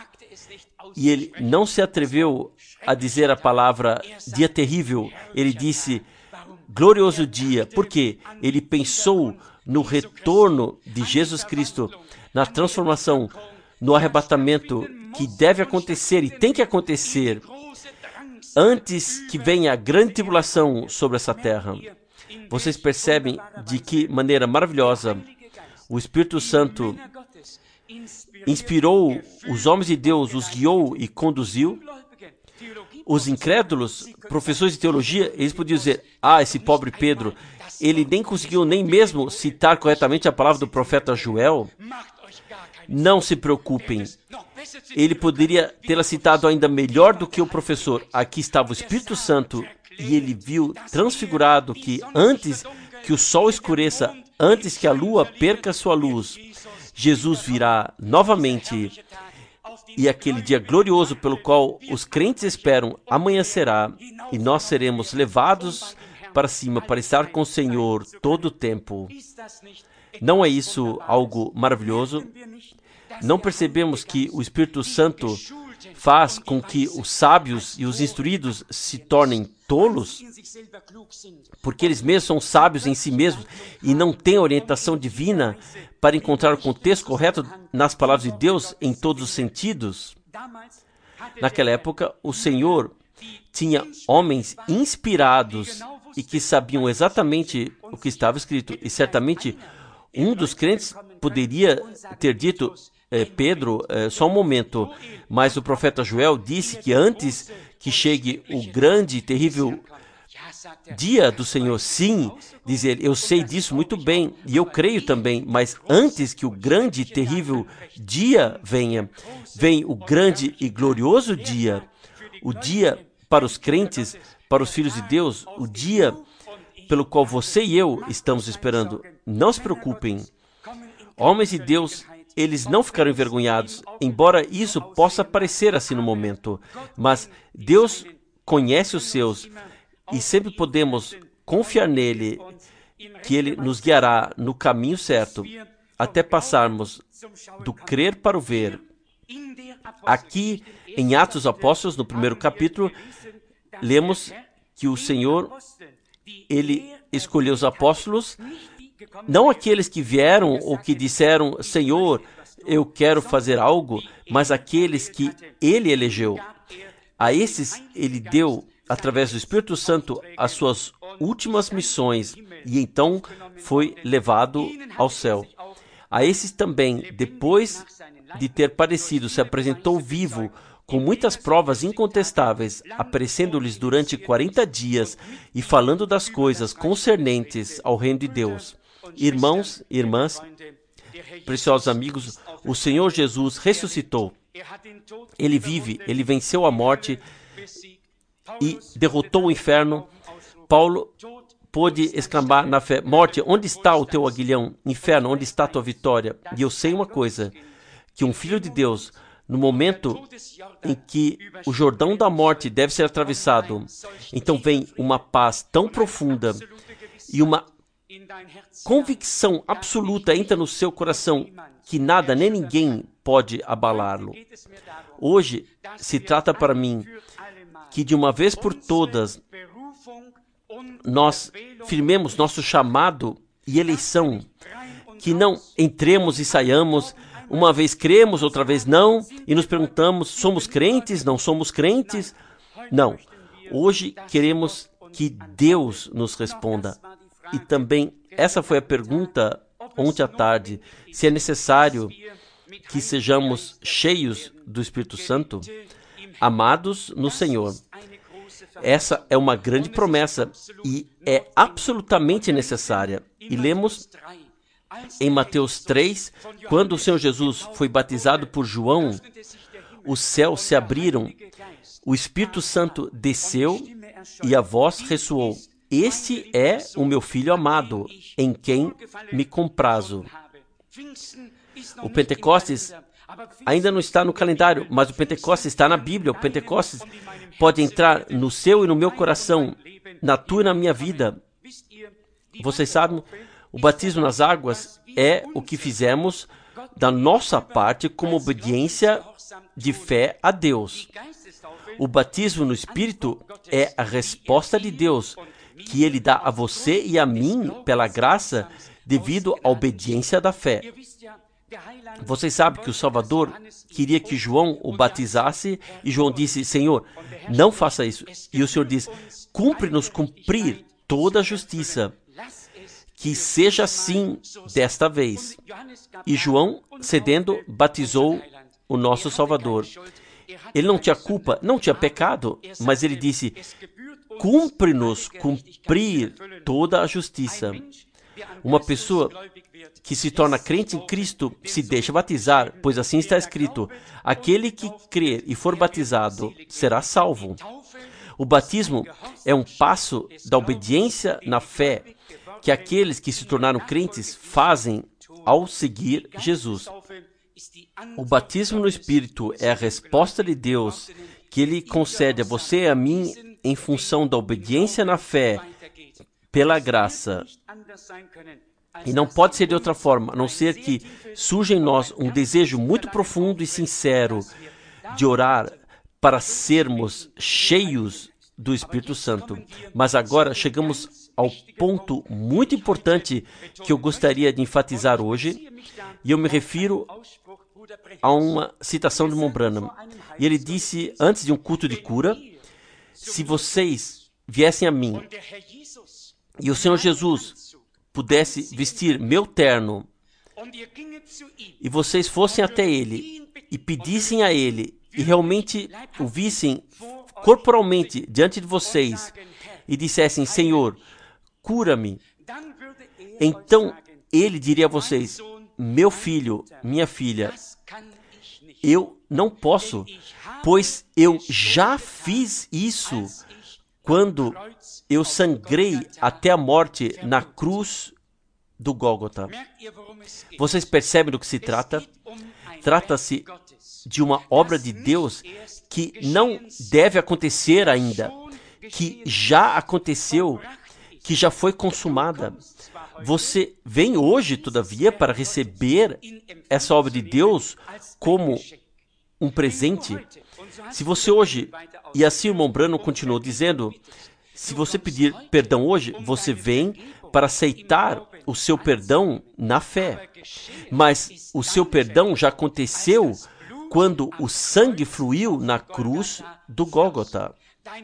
e ele não se atreveu a dizer a palavra dia terrível, ele disse glorioso dia. Por quê? Ele pensou no retorno de Jesus Cristo, na transformação, no arrebatamento que deve acontecer e tem que acontecer antes que venha a grande tribulação sobre essa terra. Vocês percebem de que maneira maravilhosa o Espírito Santo inspirou os homens de Deus, os guiou e conduziu. Os incrédulos, professores de teologia, eles podiam dizer: ah, esse pobre Pedro, ele nem conseguiu nem mesmo citar corretamente a palavra do profeta Joel. Não se preocupem. Ele poderia tê-la citado ainda melhor do que o professor. Aqui estava o Espírito Santo e ele viu transfigurado que antes que o sol escureça, antes que a lua perca sua luz, Jesus virá novamente. E aquele dia glorioso pelo qual os crentes esperam amanhecerá, e nós seremos levados para cima para estar com o Senhor todo o tempo. Não é isso algo maravilhoso? Não percebemos que o Espírito Santo faz com que os sábios e os instruídos se tornem tolos? Porque eles mesmos são sábios em si mesmos e não têm orientação divina para encontrar o contexto correto nas palavras de Deus em todos os sentidos. Naquela época, o Senhor tinha homens inspirados e que sabiam exatamente o que estava escrito. E certamente um dos crentes poderia ter dito: eh, Pedro, eh, só um momento, mas o profeta Joel disse que antes que chegue o grande e terrível dia do Senhor, sim, diz ele, eu sei disso muito bem, e eu creio também, mas antes que o grande e terrível dia venha, vem o grande e glorioso dia, o dia para os crentes, para os filhos de Deus, o dia pelo qual você e eu estamos esperando. Não se preocupem, homens de Deus, eles não ficaram envergonhados, embora isso possa parecer assim no momento, mas Deus conhece os seus, e sempre podemos confiar nele, que ele nos guiará no caminho certo, até passarmos do crer para o ver. Aqui, em Atos dos Apóstolos, no primeiro capítulo, lemos que o Senhor, ele escolheu os apóstolos, não aqueles que vieram ou que disseram: Senhor, eu quero fazer algo, mas aqueles que ele elegeu. A esses ele deu, através do Espírito Santo, as suas últimas missões, e então foi levado ao céu. A esses também, depois de ter padecido, se apresentou vivo, com muitas provas incontestáveis, aparecendo-lhes durante quarenta dias e falando das coisas concernentes ao reino de Deus. Irmãos e irmãs, preciosos amigos, o Senhor Jesus ressuscitou. Ele vive, ele venceu a morte e derrotou o inferno. Paulo pôde exclamar na fé: morte, onde está o teu aguilhão? Inferno, onde está a tua vitória? E eu sei uma coisa, que um filho de Deus, no momento em que o Jordão da morte deve ser atravessado, então vem uma paz tão profunda e uma convicção absoluta entra no seu coração que nada nem ninguém pode abalá-lo. Hoje se trata para mim que de uma vez por todas nós firmemos nosso chamado e eleição, que não entremos e saiamos, uma vez cremos, outra vez não, e nos perguntamos, somos crentes, não somos crentes? Não. Hoje queremos que Deus nos responda. E também, essa foi a pergunta ontem à tarde, se é necessário que sejamos cheios do Espírito Santo, amados no Senhor. Essa é uma grande promessa e é absolutamente necessária. E lemos em Mateus três, quando o Senhor Jesus foi batizado por João, os céus se abriram, o Espírito Santo desceu e a voz ressoou: Este é o meu Filho amado, em quem me comprazo. O Pentecostes ainda não está no calendário, mas o Pentecostes está na Bíblia. O Pentecostes pode entrar no seu e no meu coração, na tua e na minha vida. Vocês sabem, o batismo nas águas é o que fizemos da nossa parte como obediência de fé a Deus. O batismo no Espírito é a resposta de Deus, que Ele dá a você e a mim pela graça, devido à obediência da fé. Vocês sabem que o Salvador queria que João o batizasse, e João disse: Senhor, não faça isso. E o Senhor diz: cumpre-nos cumprir toda a justiça. Que seja assim desta vez. E João, cedendo, batizou o nosso Salvador. Ele não tinha culpa, não tinha pecado, mas ele disse: cumpre-nos cumprir toda a justiça. Uma pessoa que se torna crente em Cristo se deixa batizar, pois assim está escrito: aquele que crer e for batizado será salvo. O batismo é um passo da obediência na fé que aqueles que se tornaram crentes fazem ao seguir Jesus. O batismo no Espírito é a resposta de Deus que Ele concede a você e a mim em função da obediência na fé pela graça. E não pode ser de outra forma, a não ser que surja em nós um desejo muito profundo e sincero de orar para sermos cheios do Espírito Santo. Mas agora chegamos ao ponto muito importante que eu gostaria de enfatizar hoje, e eu me refiro a uma citação de Branham. E ele disse, antes de um culto de cura: se vocês viessem a mim e o Senhor Jesus pudesse vestir meu terno, e vocês fossem até Ele e pedissem a Ele, e realmente o vissem corporalmente diante de vocês, e dissessem: Senhor, cura-me, então Ele diria a vocês: meu filho, minha filha, eu não posso, pois eu já fiz isso quando eu sangrei até a morte na cruz do Gólgota. Vocês percebem do que se trata? Trata-se de uma obra de Deus que não deve acontecer ainda, que já aconteceu, que já foi consumada. Você vem hoje, todavia, para receber essa obra de Deus como um presente. Se você hoje, e assim o irmão Branham continuou dizendo, se você pedir perdão hoje, você vem para aceitar o seu perdão na fé. Mas o seu perdão já aconteceu quando o sangue fluiu na cruz do Gólgota.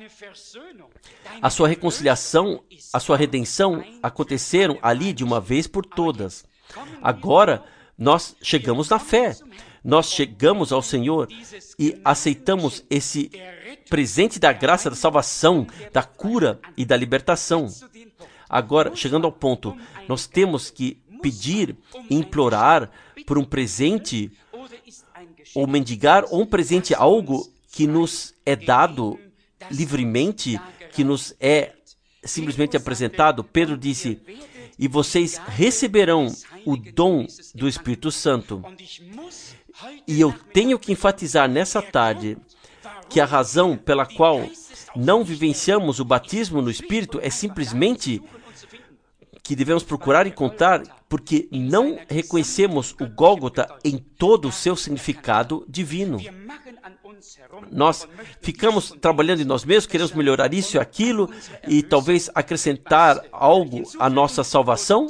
A sua reconciliação, a sua redenção aconteceram ali de uma vez por todas. Agora, nós chegamos na fé. Nós chegamos ao Senhor e aceitamos esse presente da graça, da salvação, da cura e da libertação. Agora, chegando ao ponto, nós temos que pedir e implorar por um presente, ou mendigar, ou um presente, algo que nos é dado livremente, que nos é simplesmente apresentado. Pedro disse: e vocês receberão o dom do Espírito Santo. E eu tenho que enfatizar nessa tarde que a razão pela qual não vivenciamos o batismo no Espírito é simplesmente que devemos procurar encontrar, porque não reconhecemos o Gólgota em todo o seu significado divino. Nós ficamos trabalhando em nós mesmos, queremos melhorar isso e aquilo, e talvez acrescentar algo à nossa salvação.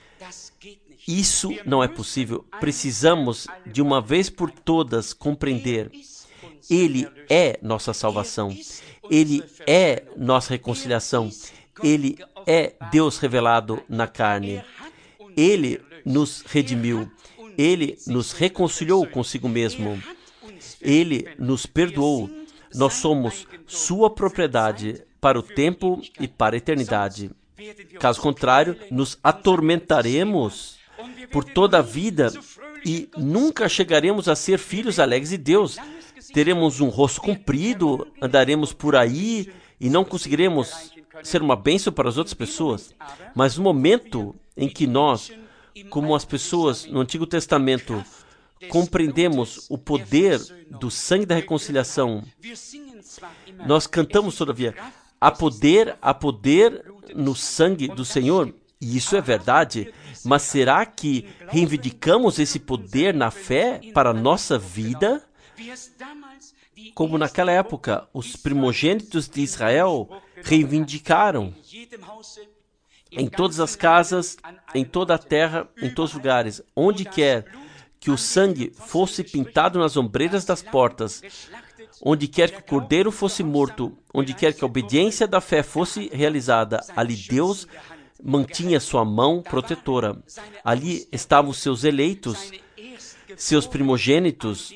Isso não é possível. Precisamos, de uma vez por todas, compreender. Ele é nossa salvação. Ele é nossa reconciliação. Ele é Deus revelado na carne. Ele nos redimiu. Ele nos reconciliou consigo mesmo. Ele nos perdoou. Nós somos sua propriedade para o tempo e para a eternidade. Caso contrário, nos atormentaremos por toda a vida e nunca chegaremos a ser filhos alegres de Deus. Teremos um rosto comprido, andaremos por aí e não conseguiremos ser uma bênção para as outras pessoas. Mas no momento em que nós, como as pessoas no Antigo Testamento, compreendemos o poder do sangue da reconciliação, nós cantamos todavia, há poder, há poder no sangue do Senhor, e isso é verdade, mas será que reivindicamos esse poder na fé para a nossa vida? Como naquela época, os primogênitos de Israel reivindicaram em todas as casas, em toda a terra, em todos os lugares, onde quer que o sangue fosse pintado nas ombreiras das portas, onde quer que o cordeiro fosse morto, onde quer que a obediência da fé fosse realizada, ali Deus mantinha sua mão protetora. Ali estavam os seus eleitos, seus primogênitos,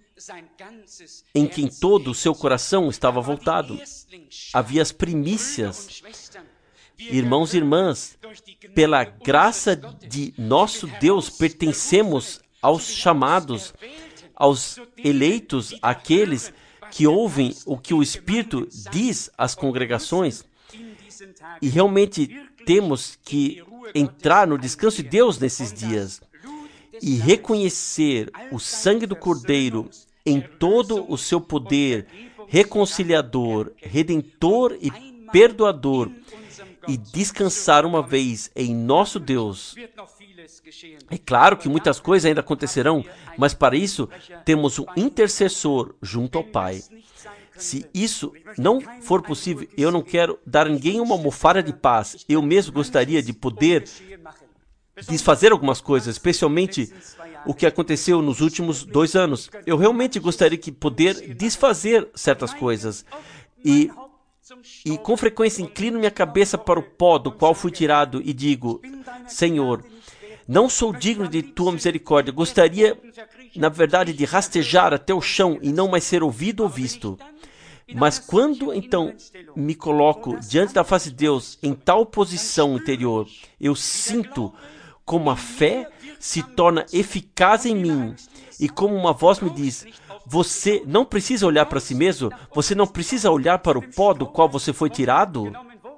em quem todo o seu coração estava voltado. Havia as primícias. Irmãos e irmãs, pela graça de nosso Deus, pertencemos aos chamados, aos eleitos, aqueles que ouvem o que o Espírito diz às congregações. E realmente temos que entrar no descanso de Deus nesses dias e reconhecer o sangue do Cordeiro em todo o seu poder reconciliador, redentor e perdoador, e descansar uma vez em nosso Deus. É claro que muitas coisas ainda acontecerão, mas para isso temos um intercessor junto ao Pai. Se isso não for possível, eu não quero dar a ninguém uma almofada de paz. Eu mesmo gostaria de poder desfazer algumas coisas, especialmente o que aconteceu nos últimos dois anos. Eu realmente gostaria de poder desfazer certas coisas. E, e com frequência inclino minha cabeça para o pó do qual fui tirado e digo, Senhor, não sou digno de tua misericórdia. Gostaria, na verdade, de rastejar até o chão e não mais ser ouvido ou visto. Mas quando, então, me coloco diante da face de Deus em tal posição interior, eu sinto como a fé se torna eficaz em mim e como uma voz me diz, você não precisa olhar para si mesmo, você não precisa olhar para o pó do qual você foi tirado.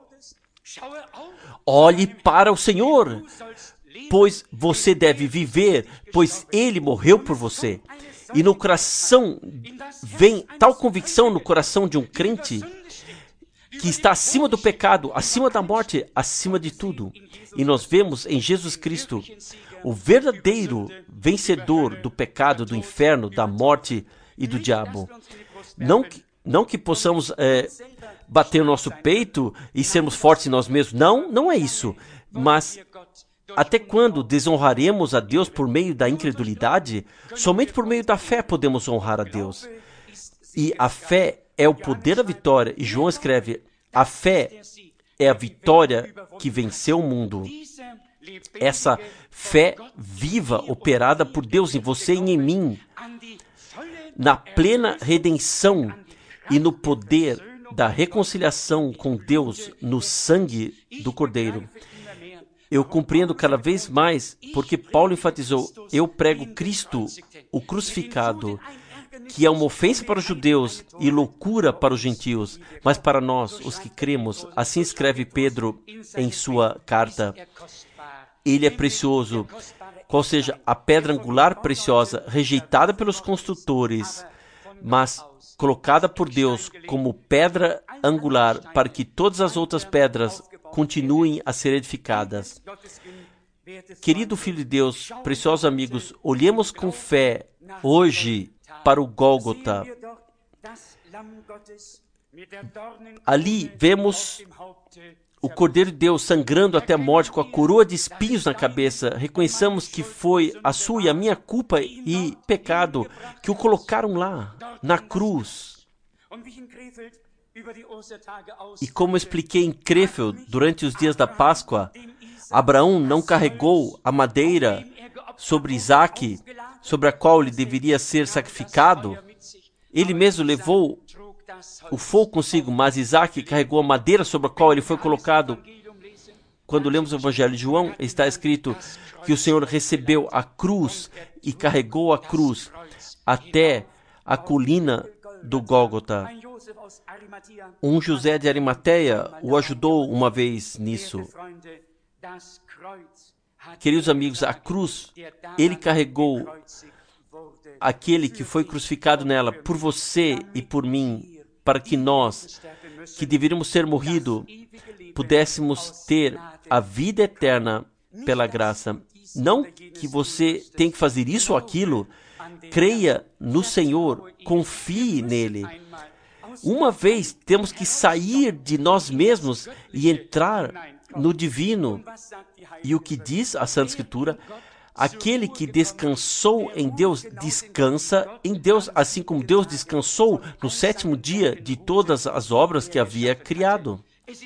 Olhe para o Senhor, pois você deve viver, pois Ele morreu por você. E no coração, vem tal convicção no coração de um crente que está acima do pecado, acima da morte, acima de tudo. E nós vemos em Jesus Cristo o verdadeiro vencedor do pecado, do inferno, da morte e do diabo. Não que, não que possamos é, bater o nosso peito e sermos fortes em nós mesmos. Não, não é isso. Mas até quando desonraremos a Deus por meio da incredulidade? Somente por meio da fé podemos honrar a Deus. E a fé é o poder da vitória. E João escreve, a fé é a vitória que venceu o mundo. Essa fé viva, operada por Deus em você e em mim, na plena redenção e no poder da reconciliação com Deus no sangue do Cordeiro. Eu compreendo cada vez mais, porque Paulo enfatizou, eu prego Cristo, o crucificado, que é uma ofensa para os judeus e loucura para os gentios, mas para nós, os que cremos, assim escreve Pedro em sua carta, ele é precioso, qual seja a pedra angular preciosa, rejeitada pelos construtores, mas colocada por Deus como pedra angular para que todas as outras pedras continuem a ser edificadas. Querido Filho de Deus, preciosos amigos, olhemos com fé hoje para o Gólgota. Ali vemos o Cordeiro de Deus sangrando até a morte, com a coroa de espinhos na cabeça. Reconheçamos que foi a sua e a minha culpa e pecado que o colocaram lá, na cruz. E como eu expliquei em Krefeld, durante os dias da Páscoa, Abraão não carregou a madeira sobre Isaque, sobre a qual ele deveria ser sacrificado. Ele mesmo levou o fogo consigo, mas Isaque carregou a madeira sobre a qual ele foi colocado. Quando lemos o Evangelho de João, está escrito que o Senhor recebeu a cruz e carregou a cruz até a colina do Gólgota. Um José de Arimateia o ajudou uma vez nisso. Queridos amigos, a cruz, ele carregou aquele que foi crucificado nela por você e por mim, para que nós, que deveríamos ter morrido, pudéssemos ter a vida eterna pela graça. Não que você tem que fazer isso ou aquilo. Creia no Senhor, confie nele. Uma vez temos que sair de nós mesmos e entrar no divino. E o que diz a Santa Escritura? Aquele que descansou em Deus, descansa em Deus, assim como Deus descansou no sétimo dia de todas as obras que havia criado.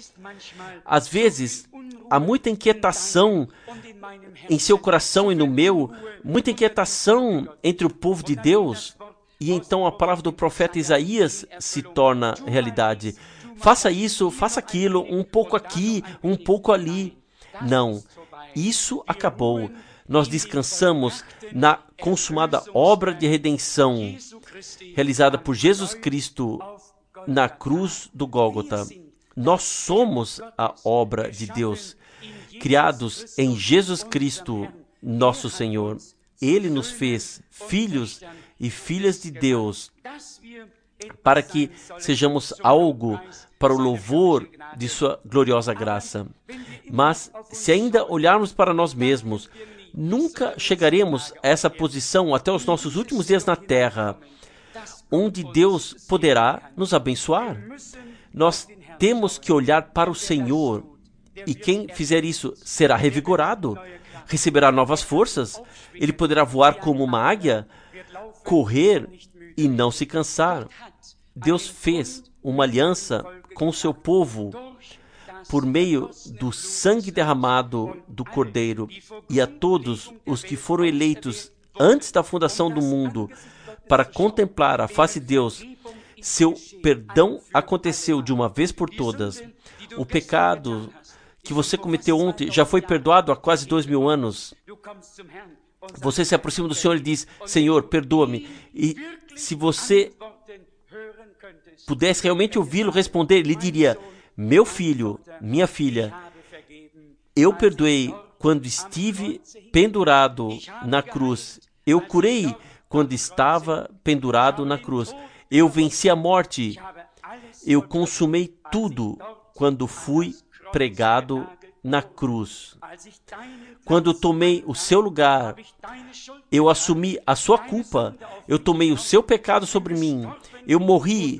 Às vezes, há muita inquietação em seu coração e no meu, muita inquietação entre o povo de Deus, e então a palavra do profeta Isaías se torna realidade. Faça isso, faça aquilo, um pouco aqui, um pouco ali. Não, isso acabou. Nós descansamos na consumada obra de redenção realizada por Jesus Cristo na cruz do Gólgota. Nós somos a obra de Deus, criados em Jesus Cristo, nosso Senhor. Ele nos fez filhos e filhas de Deus, para que sejamos algo para o louvor de sua gloriosa graça. Mas, se ainda olharmos para nós mesmos, nunca chegaremos a essa posição até os nossos últimos dias na terra, onde Deus poderá nos abençoar. Nós temos que olhar para o Senhor, e quem fizer isso será revigorado, receberá novas forças, ele poderá voar como uma águia, correr e não se cansar. Deus fez uma aliança com o seu povo por meio do sangue derramado do Cordeiro, e a todos os que foram eleitos antes da fundação do mundo para contemplar a face de Deus, seu perdão aconteceu de uma vez por todas. O pecado que você cometeu ontem já foi perdoado há quase dois mil anos. Você se aproxima do Senhor e diz: Senhor, perdoa-me. E se você pudesse realmente ouvi-lo responder, ele diria: meu filho, minha filha, eu perdoei quando estive pendurado na cruz. Eu curei quando estava pendurado na cruz. Eu venci a morte. Eu consumei tudo quando fui pregado na cruz. Quando tomei o seu lugar, eu assumi a sua culpa. Eu tomei o seu pecado sobre mim. Eu morri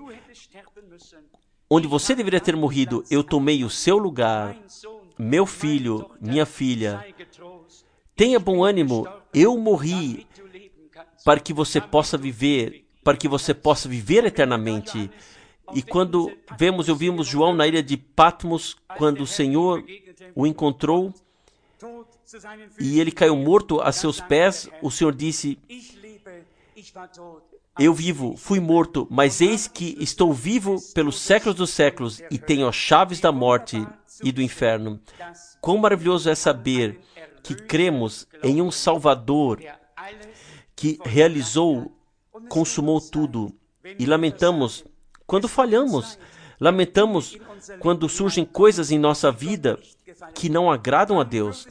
onde você deveria ter morrido. Eu tomei o seu lugar. Meu filho, minha filha, tenha bom ânimo. Eu morri para que você possa viver, para que você possa viver eternamente. E quando vemos e ouvimos João na ilha de Patmos, quando o Senhor o encontrou e ele caiu morto a seus pés, o Senhor disse: eu vivo, fui morto, mas eis que estou vivo pelos séculos dos séculos e tenho as chaves da morte e do inferno. Quão maravilhoso é saber que cremos em um Salvador que realizou, consumou tudo. E lamentamos quando falhamos. Lamentamos quando surgem coisas em nossa vida que não agradam a Deus.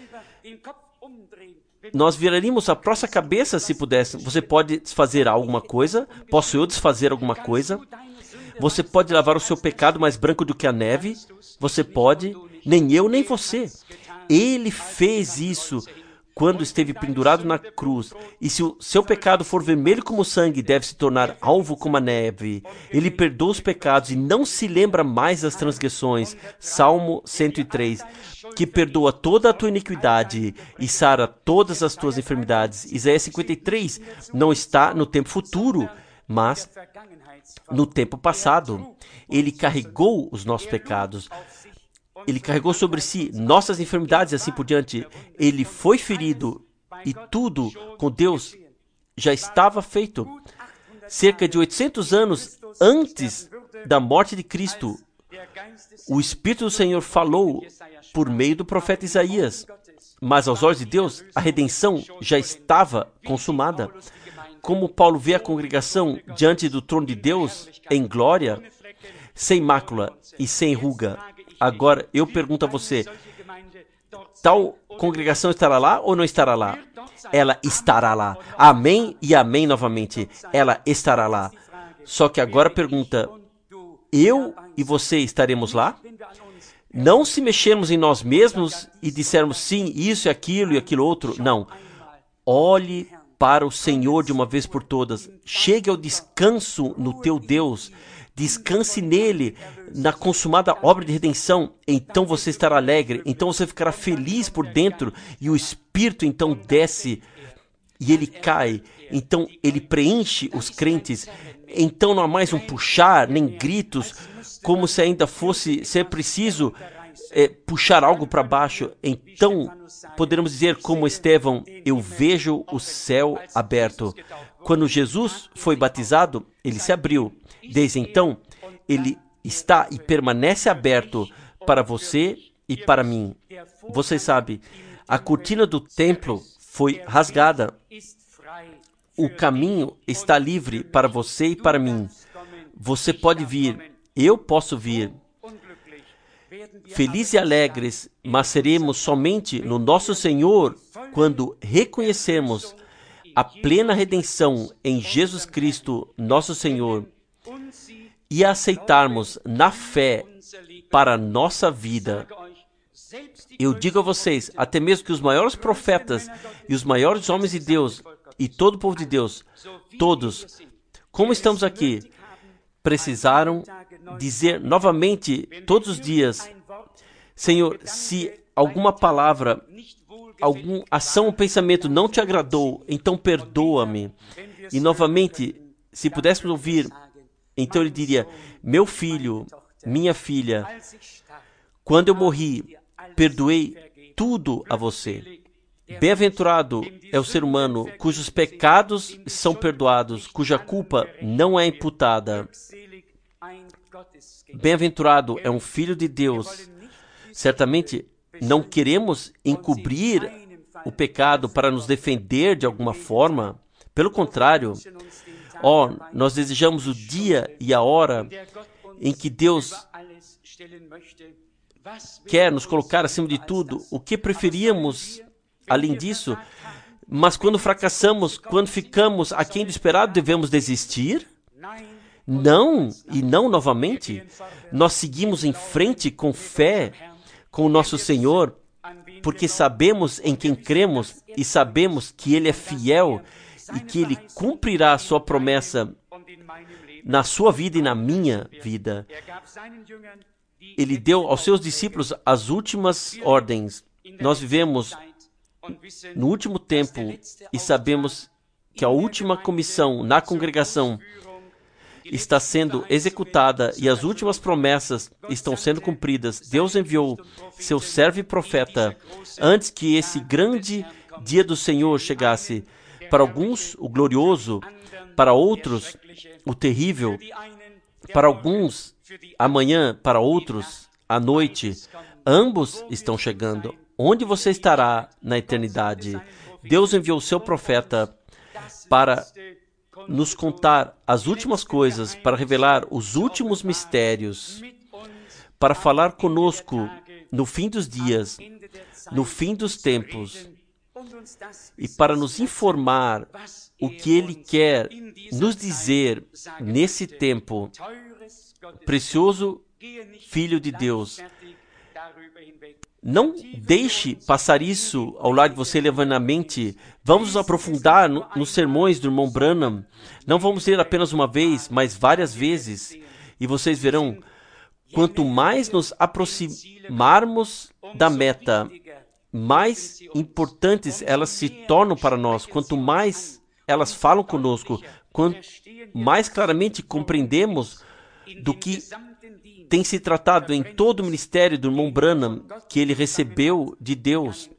Nós viraríamos a nossa cabeça se pudéssemos. Você pode desfazer alguma coisa? Posso eu desfazer alguma coisa? Você pode lavar o seu pecado mais branco do que a neve? Você pode. nem eu, nem você. Ele fez isso quando esteve pendurado na cruz. E se o seu pecado for vermelho como sangue, deve se tornar alvo como a neve. Ele perdoa os pecados e não se lembra mais das transgressões. Salmo cento e três. Que perdoa toda a tua iniquidade e sara todas as tuas enfermidades. Isaías cinquenta e três não está no tempo futuro, mas no tempo passado. Ele carregou os nossos pecados. Ele carregou sobre si nossas enfermidades e assim por diante. Ele foi ferido e tudo com Deus já estava feito. Cerca de oitocentos anos antes da morte de Cristo, o Espírito do Senhor falou por meio do profeta Isaías. Mas aos olhos de Deus, a redenção já estava consumada. Como Paulo vê a congregação diante do trono de Deus em glória, sem mácula e sem ruga. Agora, eu pergunto a você, tal congregação estará lá ou não estará lá? Ela estará lá. Amém e amém novamente. Ela estará lá. Só que agora pergunta, eu e você estaremos lá? Não se mexermos em nós mesmos e dissermos sim, isso e aquilo e aquilo outro. Não. Olhe para o Senhor de uma vez por todas. Chegue ao descanso no teu Deus. Descanse nele, na consumada obra de redenção. Então você estará alegre, então você ficará feliz por dentro e o Espírito então desce e ele cai. Então ele preenche os crentes. Então não há mais um puxar, nem gritos, como se ainda fosse ser preciso é, puxar algo para baixo. Então poderemos dizer como Estevão, eu vejo o céu aberto. Quando Jesus foi batizado, ele se abriu. Desde então, ele está e permanece aberto para você e para mim. Você sabe, a cortina do templo foi rasgada. O caminho está livre para você e para mim. Você pode vir, eu posso vir. Felizes e alegres, mas seremos somente no nosso Senhor quando reconhecermos a plena redenção em Jesus Cristo, nosso Senhor, e a aceitarmos na fé para a nossa vida. Eu digo a vocês, até mesmo que os maiores profetas e os maiores homens de Deus e todo o povo de Deus, todos, como estamos aqui, precisaram dizer novamente todos os dias, Senhor, se alguma palavra, alguma ação ou pensamento não te agradou, então perdoa-me. E novamente, se pudéssemos ouvir, então ele diria, meu filho, minha filha, quando eu morri, perdoei tudo a você. Bem-aventurado é o ser humano cujos pecados são perdoados, cuja culpa não é imputada. Bem-aventurado é um filho de Deus. Certamente não queremos encobrir o pecado para nos defender de alguma forma. Pelo contrário, ó, nós desejamos o dia e a hora em que Deus quer nos colocar acima de tudo. O que preferíamos além disso? Mas quando fracassamos, quando ficamos aquém do esperado, devemos desistir? Não, e não novamente. Nós seguimos em frente com fé, com o nosso Senhor, porque sabemos em quem cremos e sabemos que Ele é fiel e que Ele cumprirá a sua promessa na sua vida e na minha vida. Ele deu aos seus discípulos as últimas ordens. Nós vivemos no último tempo e sabemos que a última comissão na congregação está sendo executada e as últimas promessas estão sendo cumpridas. Deus enviou seu servo e profeta antes que esse grande dia do Senhor chegasse. Para alguns, o glorioso, para outros, o terrível, para alguns, amanhã, para outros, a noite. Ambos estão chegando. Onde você estará na eternidade? Deus enviou o seu profeta para nos contar as últimas coisas, para revelar os últimos mistérios, para falar conosco no fim dos dias, no fim dos tempos, e para nos informar o que Ele quer nos dizer nesse tempo. Precioso Filho de Deus, Não deixe passar isso ao lado de você, levando na mente. Vamos nos aprofundar no, nos sermões do irmão Branham. Não vamos ler apenas uma vez, mas várias vezes. E vocês verão, quanto mais nos aproximarmos da meta, mais importantes elas se tornam para nós. Quanto mais elas falam conosco, quanto mais claramente compreendemos do que tem se tratado em todo o ministério do irmão Branham, que ele recebeu de Deus.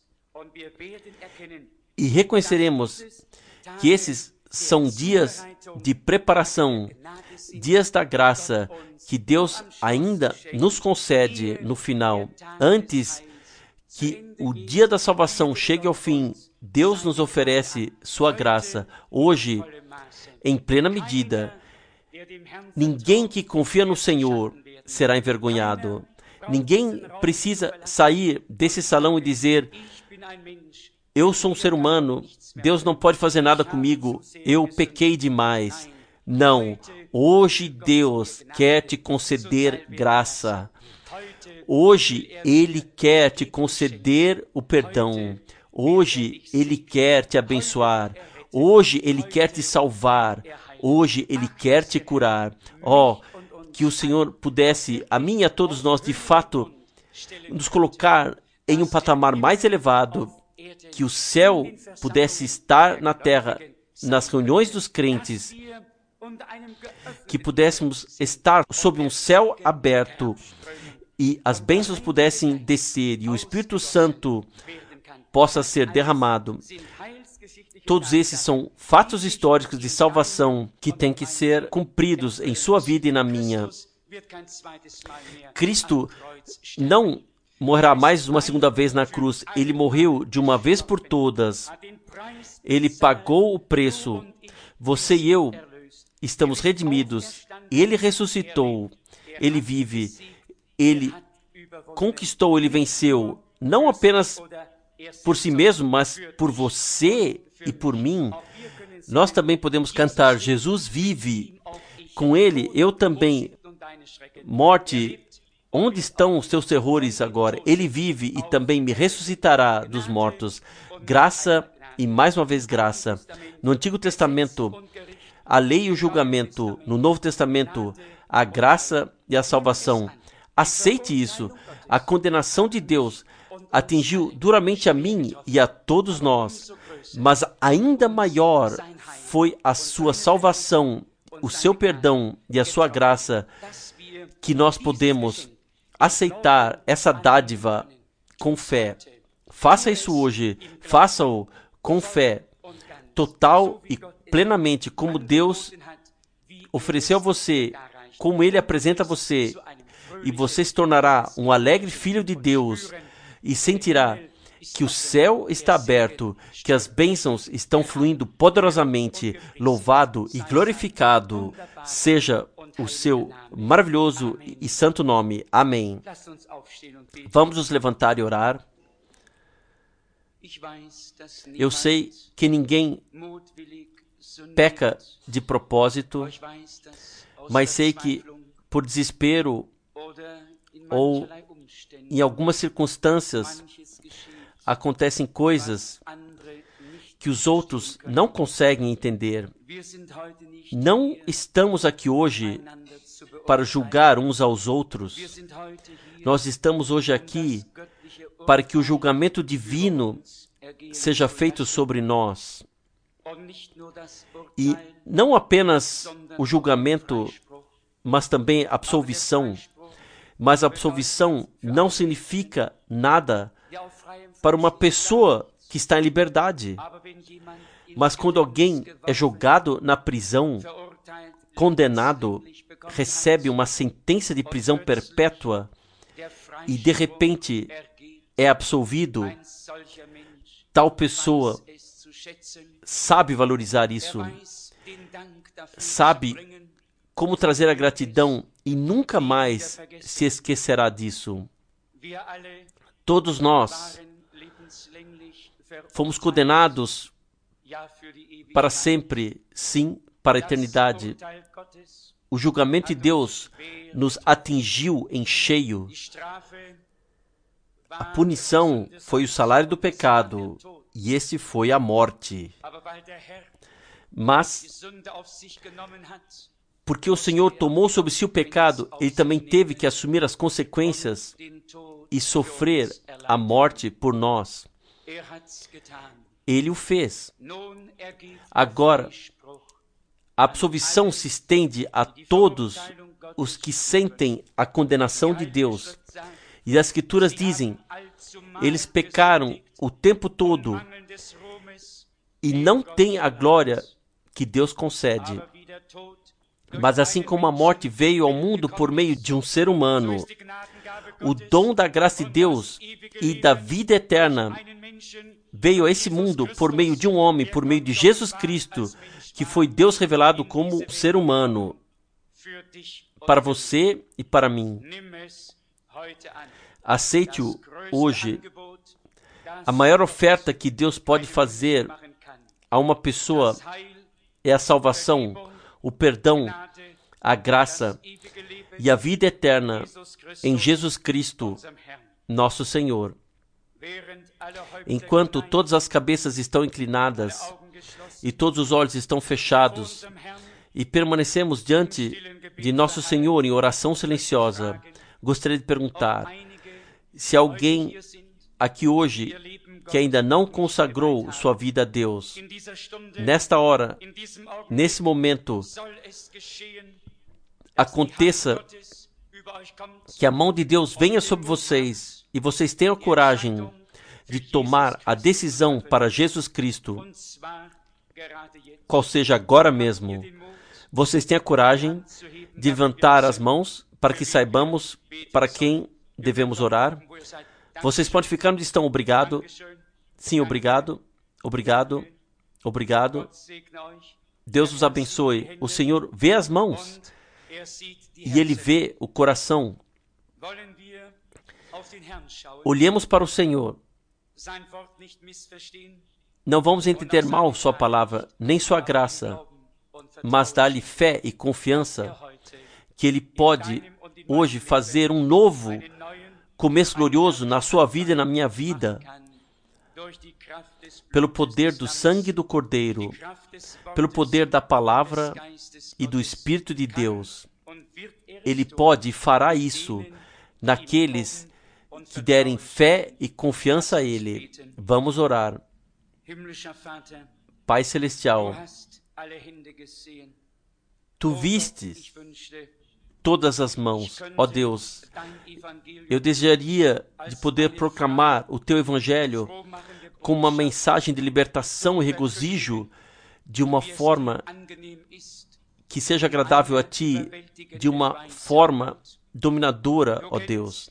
E reconheceremos que esses são dias de preparação, dias da graça, que Deus ainda nos concede no final. Antes que o dia da salvação chegue ao fim, Deus nos oferece sua graça, hoje, em plena medida. Ninguém que confia no Senhor será envergonhado. Ninguém precisa sair desse salão e dizer: eu sou um ser humano, Deus não pode fazer nada comigo, eu pequei demais. Não, hoje Deus quer te conceder graça. Hoje Ele quer te conceder o perdão. Hoje Ele quer te abençoar. Hoje Ele quer te salvar. Hoje Ele quer te curar. Oh, que o Senhor pudesse, a mim e a todos nós, de fato, nos colocar em um patamar mais elevado, que o céu pudesse estar na terra, nas reuniões dos crentes, que pudéssemos estar sob um céu aberto e as bênçãos pudessem descer e o Espírito Santo possa ser derramado. Todos esses são fatos históricos de salvação que têm que ser cumpridos em sua vida e na minha. Cristo não morrerá mais uma segunda vez na cruz. Ele morreu de uma vez por todas. Ele pagou o preço. Você e eu estamos redimidos. Ele ressuscitou. Ele vive. Ele conquistou, ele venceu. Não apenas por si mesmo, mas por você e por mim. Nós também podemos cantar: Jesus vive. Com ele, eu também. Morte, onde estão os teus terrores agora? Ele vive e também me ressuscitará dos mortos. Graça e mais uma vez graça. No Antigo Testamento, a lei e o julgamento. No Novo Testamento, a graça e a salvação. Aceite isso. A condenação de Deus atingiu duramente a mim e a todos nós, mas ainda maior foi a sua salvação, o seu perdão e a sua graça, que nós podemos aceitar essa dádiva com fé. Faça isso hoje, faça-o com fé, total e plenamente, como Deus ofereceu a você, como Ele apresenta a você, e você se tornará um alegre filho de Deus e sentirá que o céu está aberto, que as bênçãos estão fluindo poderosamente. Louvado e glorificado seja o seu maravilhoso e santo nome. Amém. Vamos nos levantar e orar. Eu sei que ninguém peca de propósito, mas sei que por desespero ou em algumas circunstâncias acontecem coisas que os outros não conseguem entender. Não estamos aqui hoje para julgar uns aos outros. Nós estamos hoje aqui para que o julgamento divino seja feito sobre nós. E não apenas o julgamento, mas também a absolvição. Mas a absolvição não significa nada para uma pessoa que está em liberdade. Mas quando alguém é jogado na prisão, condenado, recebe uma sentença de prisão perpétua e de repente é absolvido, tal pessoa sabe valorizar isso, sabe como trazer a gratidão e nunca mais se esquecerá disso. Todos nós fomos condenados para sempre, sim, para a eternidade. O julgamento de Deus nos atingiu em cheio. a punição foi o salário do pecado, e esse foi a morte. Mas, porque o Senhor tomou sobre si o pecado, Ele também teve que assumir as consequências e sofrer a morte por nós. Ele o fez. Agora, a absolvição se estende a todos os que sentem a condenação de Deus. E as Escrituras dizem, eles pecaram o tempo todo e não têm a glória que Deus concede. Mas assim como a morte veio ao mundo por meio de um ser humano, o dom da graça de Deus e da vida eterna veio a esse mundo por meio de um homem, por meio de Jesus Cristo, que foi Deus revelado como ser humano, para você e para mim. Aceite-o hoje. A maior oferta que Deus pode fazer a uma pessoa é a salvação, o perdão, a graça e a vida eterna em Jesus Cristo, nosso Senhor. Enquanto todas as cabeças estão inclinadas e todos os olhos estão fechados e permanecemos diante de nosso Senhor em oração silenciosa, gostaria de perguntar se alguém aqui hoje que ainda não consagrou sua vida a Deus, nesta hora, nesse momento, aconteça que a mão de Deus venha sobre vocês e vocês tenham coragem de tomar a decisão para Jesus Cristo, qual seja agora mesmo. Vocês têm a coragem de levantar as mãos para que saibamos para quem devemos orar. Vocês podem ficar onde estão. Obrigado. Sim, obrigado. Obrigado. Obrigado. Deus os abençoe. O Senhor vê as mãos e Ele vê o coração. Olhemos para o Senhor. Não vamos entender mal sua palavra, nem sua graça, mas dá-lhe fé e confiança que Ele pode hoje fazer um novo começo glorioso na sua vida e na minha vida, pelo poder do sangue do Cordeiro, pelo poder da palavra e do Espírito de Deus. Ele pode e fará isso naqueles que derem fé e confiança a Ele. Vamos orar. Pai Celestial, Tu vistes todas as mãos, ó Deus. Eu desejaria de poder proclamar o Teu Evangelho com uma mensagem de libertação e regozijo de uma forma que seja agradável a Ti, de uma forma dominadora, ó Deus.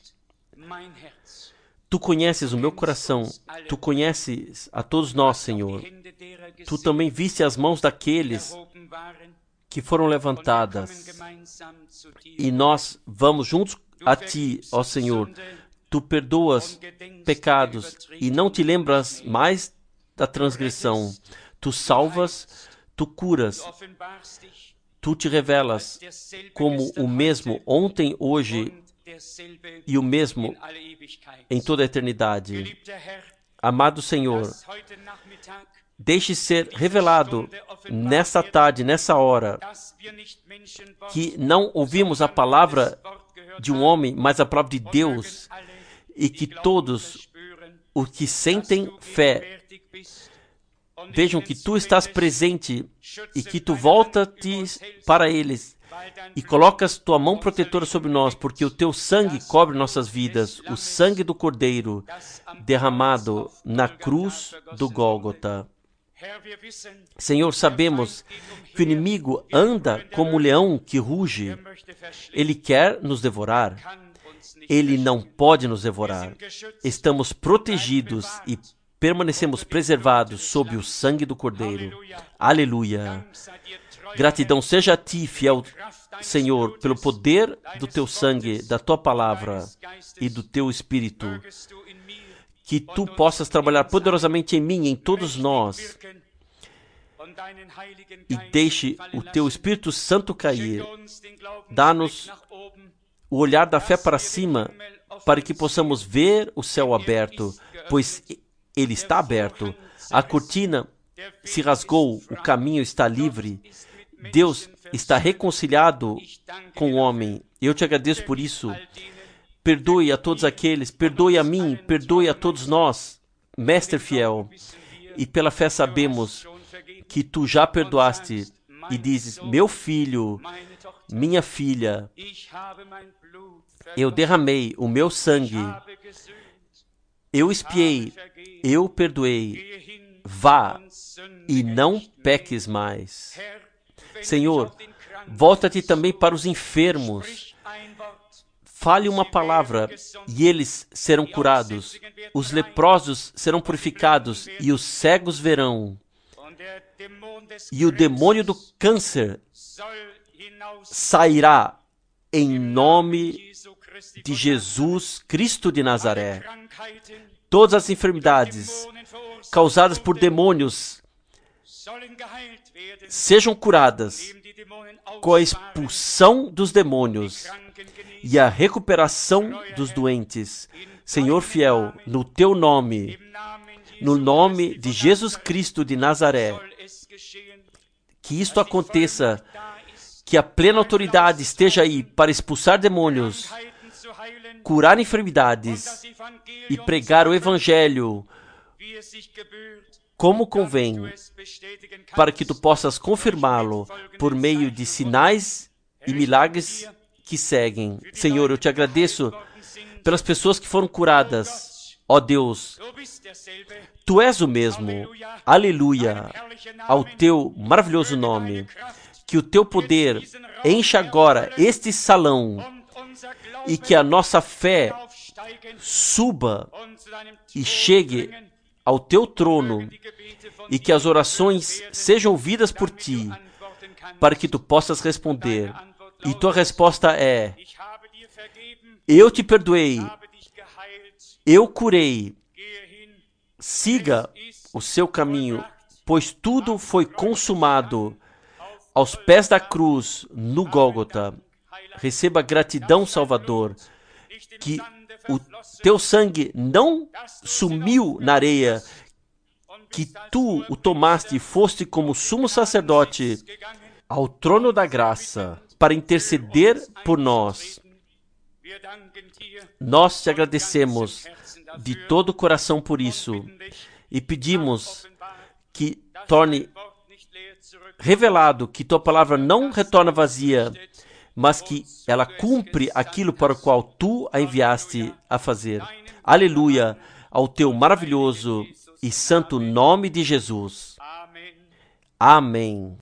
Tu conheces o meu coração, Tu conheces a todos nós, Senhor. Tu também viste as mãos daqueles que foram levantadas. E nós vamos juntos a Ti, ó Senhor. Tu perdoas pecados e não te lembras mais da transgressão. Tu salvas, Tu curas. Tu te revelas como o mesmo ontem, hoje e o mesmo em toda a eternidade. Amado Senhor, deixe ser revelado nessa tarde, nessa hora, que não ouvimos a palavra de um homem, mas a palavra de Deus, e que todos os que sentem fé vejam que Tu estás presente e que Tu voltas para eles e colocas Tua mão protetora sobre nós, porque o Teu sangue cobre nossas vidas, o sangue do Cordeiro derramado na cruz do Gólgota. Senhor, sabemos que o inimigo anda como um leão que ruge. Ele quer nos devorar. Ele não pode nos devorar. Estamos protegidos e permanecemos preservados sob o sangue do Cordeiro. Aleluia. Gratidão seja a Ti, fiel Senhor, pelo poder do Teu sangue, da Tua palavra e do Teu Espírito. Que Tu possas trabalhar poderosamente em mim, em todos nós, e deixe o Teu Espírito Santo cair. Dá-nos o olhar da fé para cima, para que possamos ver o céu aberto, pois ele está aberto. A cortina se rasgou, o caminho está livre. Deus está reconciliado com o homem. Eu te agradeço por isso. Perdoe a todos aqueles, perdoe a mim, perdoe a todos nós, Mestre fiel. E pela fé sabemos que tu já perdoaste e dizes, meu filho, minha filha, eu derramei o meu sangue, eu expiei, eu perdoei, vá e não peques mais. Senhor, volta-te também para os enfermos. Fale uma palavra e eles serão curados. Os leprosos serão purificados e os cegos verão. E o demônio do câncer sairá em nome de Jesus Cristo de Nazaré. Todas as enfermidades causadas por demônios sejam curadas com a expulsão dos demônios e a recuperação dos doentes. Senhor fiel, no teu nome, no nome de Jesus Cristo de Nazaré, que isto aconteça, que a plena autoridade esteja aí para expulsar demônios, curar enfermidades e pregar o Evangelho como convém, para que tu possas confirmá-lo por meio de sinais e milagres que seguem. Senhor, eu te agradeço pelas pessoas que foram curadas. Ó Deus, tu és o mesmo. Aleluia, ao teu maravilhoso nome. Que o teu poder encha agora este salão e que a nossa fé suba e chegue ao teu trono e que as orações sejam ouvidas por ti, para que tu possas responder. E tua resposta é: eu te perdoei, eu curei, siga o seu caminho, pois tudo foi consumado aos pés da cruz no Gólgota. Receba gratidão, Salvador, que o teu sangue não sumiu na areia, que tu o tomaste e foste como sumo sacerdote ao trono da graça para interceder por nós. Nós te agradecemos de todo o coração por isso e pedimos que torne revelado que tua palavra não retorna vazia, mas que ela cumpre aquilo para o qual tu a enviaste a fazer. Aleluia, ao teu maravilhoso e santo nome de Jesus. Amém.